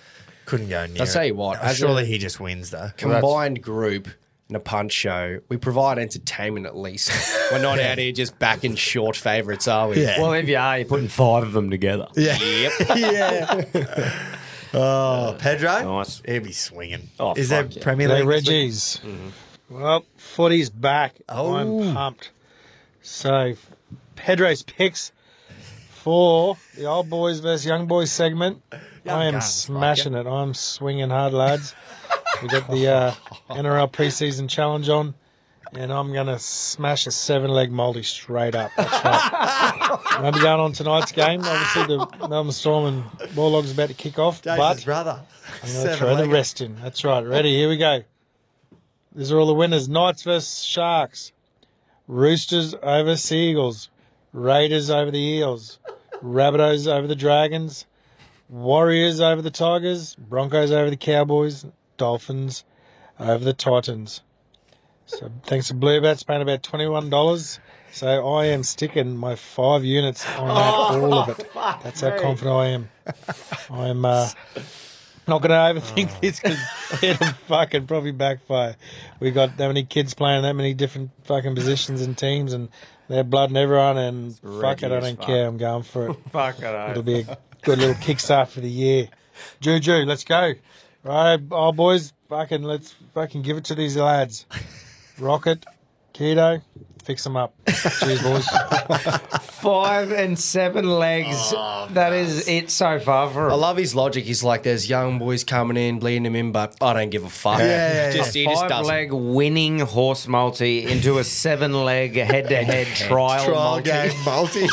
Couldn't go near I'll tell you what, as surely a he just wins, though. combined group in a punch show, we provide entertainment at least. We're not out here just backing short favourites, are we? Yeah. Well, if you are, you're putting 5 of them together. Yeah. Yep. Yeah. Oh, Pedro? Nice. He'll be swinging. Oh, Is there fuck yeah. Premier Hey, League? Reggie's. Well, footy's back. Oh. I'm pumped. So, Pedro's picks for the old boys versus young boys segment. I am guns, smashing it. I'm swinging hard, lads. We got the NRL preseason challenge on, and I'm going to smash a 7-leg multi straight up. That's right. I'm going to be going on tonight's game. Obviously, the Melbourne Storm and Bulldogs about to kick off, Jason's but brother. I'm going to throw the rest in. That's right. Ready? Here we go. These are all the winners. Knights versus Sharks. Roosters over Seagulls. Raiders over the Eels. Rabbitohs over the Dragons. Warriors over the Tigers. Broncos over the Cowboys. Dolphins over the Titans. So thanks to Bluebets, paying about $21. So I am sticking my 5 units on that, all of it. That's how confident I am. I'm not going to overthink this because it'll fucking probably backfire. We got that many kids playing that many different fucking positions and teams, and they're blooding everyone. And fuck it, I don't care. I'm going for it. Fuck it, It'll be a good little kickstart for the year. Juju, let's go. Right, old boys, let's give it to these lads. Rocket, Keto, fix them up. Cheers, boys. 5 and 7 legs. That is it so far for him. I love his logic. He's like, there's young boys coming in, bleeding him in, but I don't give a fuck. He just doesn't. 5-leg winning horse multi into a 7-leg head-to-head trial multi. game multi.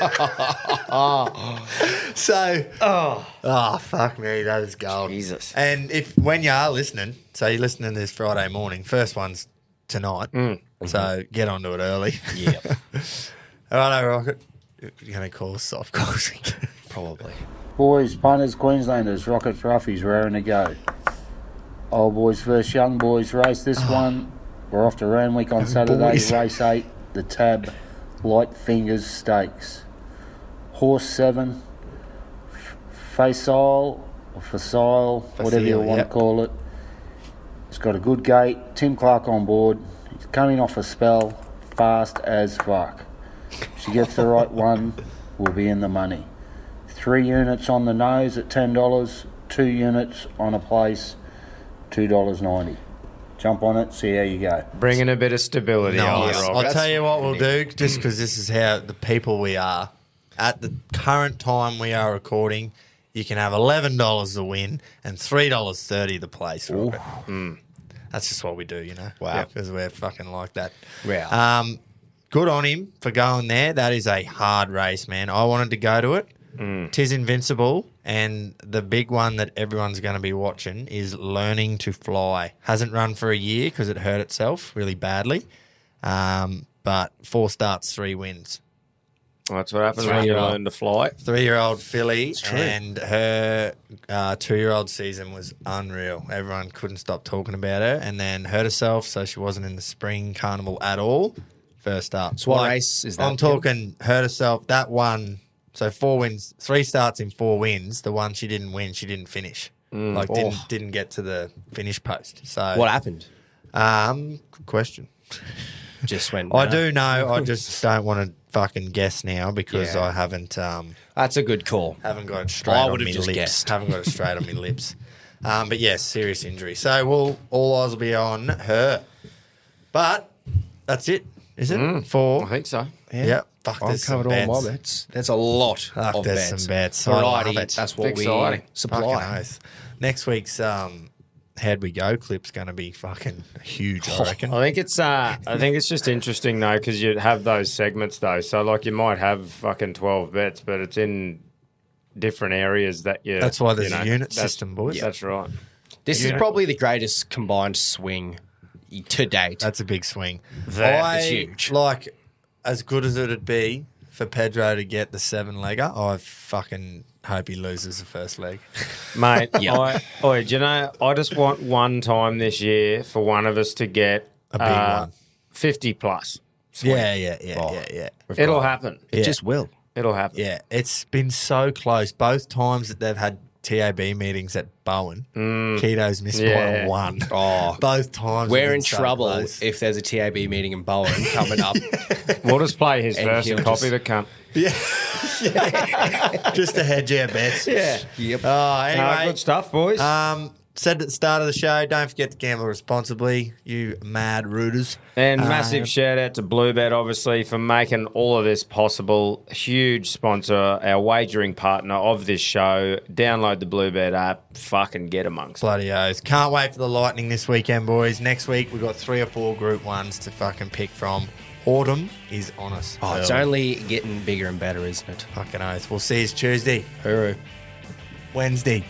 Fuck me, that is gold. Jesus. And when you are listening, so you're listening to this Friday morning, first one's tonight, so get onto it early. Yeah. Righto, Rocket. You're going to call us soft calls. Probably. Boys, punters, Queenslanders, Rockets, Roughies, raring to go. Old boys versus young boys race. This one, we're off to Randwick on Saturday, boys. race 8, the Tab Light Fingers Stakes. Horse 7, Facile, or Facile, whatever you want to call it. It's got a good gate. Tim Clark on board. He's coming off a spell, fast as fuck. If she gets the right one, we'll be in the money. 3 units on the nose at $10, 2 units on a place, $2.90. Jump on it, see how you go. Bringing a bit of stability on Nice. it, I'll tell you what we'll do, just because this is how the people we are. At the current time we are recording, you can have $11 the win and $3.30 the place. That's just what we do, you know. Wow. Because we're fucking like that. Yeah. Good on him for going there. That is a hard race, man. I wanted to go to it. Tis Invincible, and the big one that everyone's going to be watching is Learning to Fly. Hasn't run for a year because it hurt itself really badly, but 4 starts, 3 wins. Well, that's what happens when you learn to fly. 3-year-old filly, and her 2-year-old season was unreal. Everyone couldn't stop talking about her, and then hurt herself, so she wasn't in the spring carnival at all. First up. So what race is that? I'm talking hurt herself. That one, so 4 wins, 3 starts in 4 wins. The one she didn't win, she didn't finish. Didn't get to the finish post. So What happened? Good question. Just went. I do know. I just don't want to fucking guess now because I haven't. That's a good call. Haven't got it straight I on would my have just lips. guessed. Haven't got it straight on my lips. But yes, serious injury. So all eyes will be on her. But that's it, is it? For I think so. yeah. Fuck, I've there's some covered all bets. my bets. There's a lot Fuck, of there's bets. some bets. I love Variety, it. that's what we Exciting. supply. Fucking oath. Next week's How'd We Go clip's going to be fucking huge, I reckon. I think it's just interesting though because you have those segments though. So like you might have fucking 12 bets, but it's in different areas that you. That's why there's a unit system, boys. That's right. This is probably the greatest combined swing to date. That's a big swing. It's huge. Like, as good as it'd be for Pedro to get the 7-legger, I fucking hope he loses the first leg. Mate, do you know, I just want one time this year for one of us to get A big one. 50 plus. Yeah. It'll happen. It just will. It'll happen. Yeah, it's been so close. Both times that they've had TAB meetings at Bowen. Keto's missed by 1. Oh, both times. We're in so trouble close. if there's a TAB meeting in Bowen coming up. We'll just play his And verse he'll and copy just- the cunt. Just to hedge our bets. Yeah. Yep. Anyway, Good stuff, boys. Said at the start of the show, don't forget to gamble responsibly, you mad rooters. And massive shout out to Bluebet, obviously, for making all of this possible. Huge sponsor, our wagering partner of this show. Download the Bluebet app. Fucking get amongst. Bloody oath. Can't wait for the Lightning this weekend, boys. Next week, we've got 3 or 4 Group 1s to fucking pick from. Autumn is on us. Oh, it's only getting bigger and better, isn't it? Fucking oath. We'll see you Tuesday. Hooroo. Wednesday.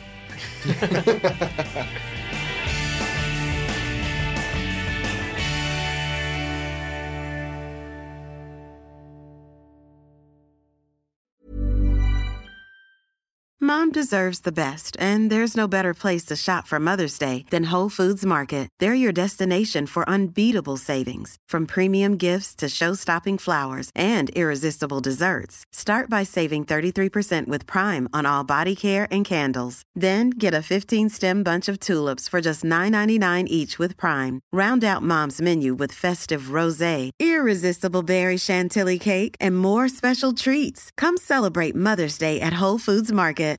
Mom deserves the best, and there's no better place to shop for Mother's Day than Whole Foods Market. They're your destination for unbeatable savings, from premium gifts to show-stopping flowers and irresistible desserts. Start by saving 33% with Prime on all body care and candles. Then get a 15-stem bunch of tulips for just $9.99 each with Prime. Round out Mom's menu with festive rosé, irresistible berry chantilly cake, and more special treats. Come celebrate Mother's Day at Whole Foods Market.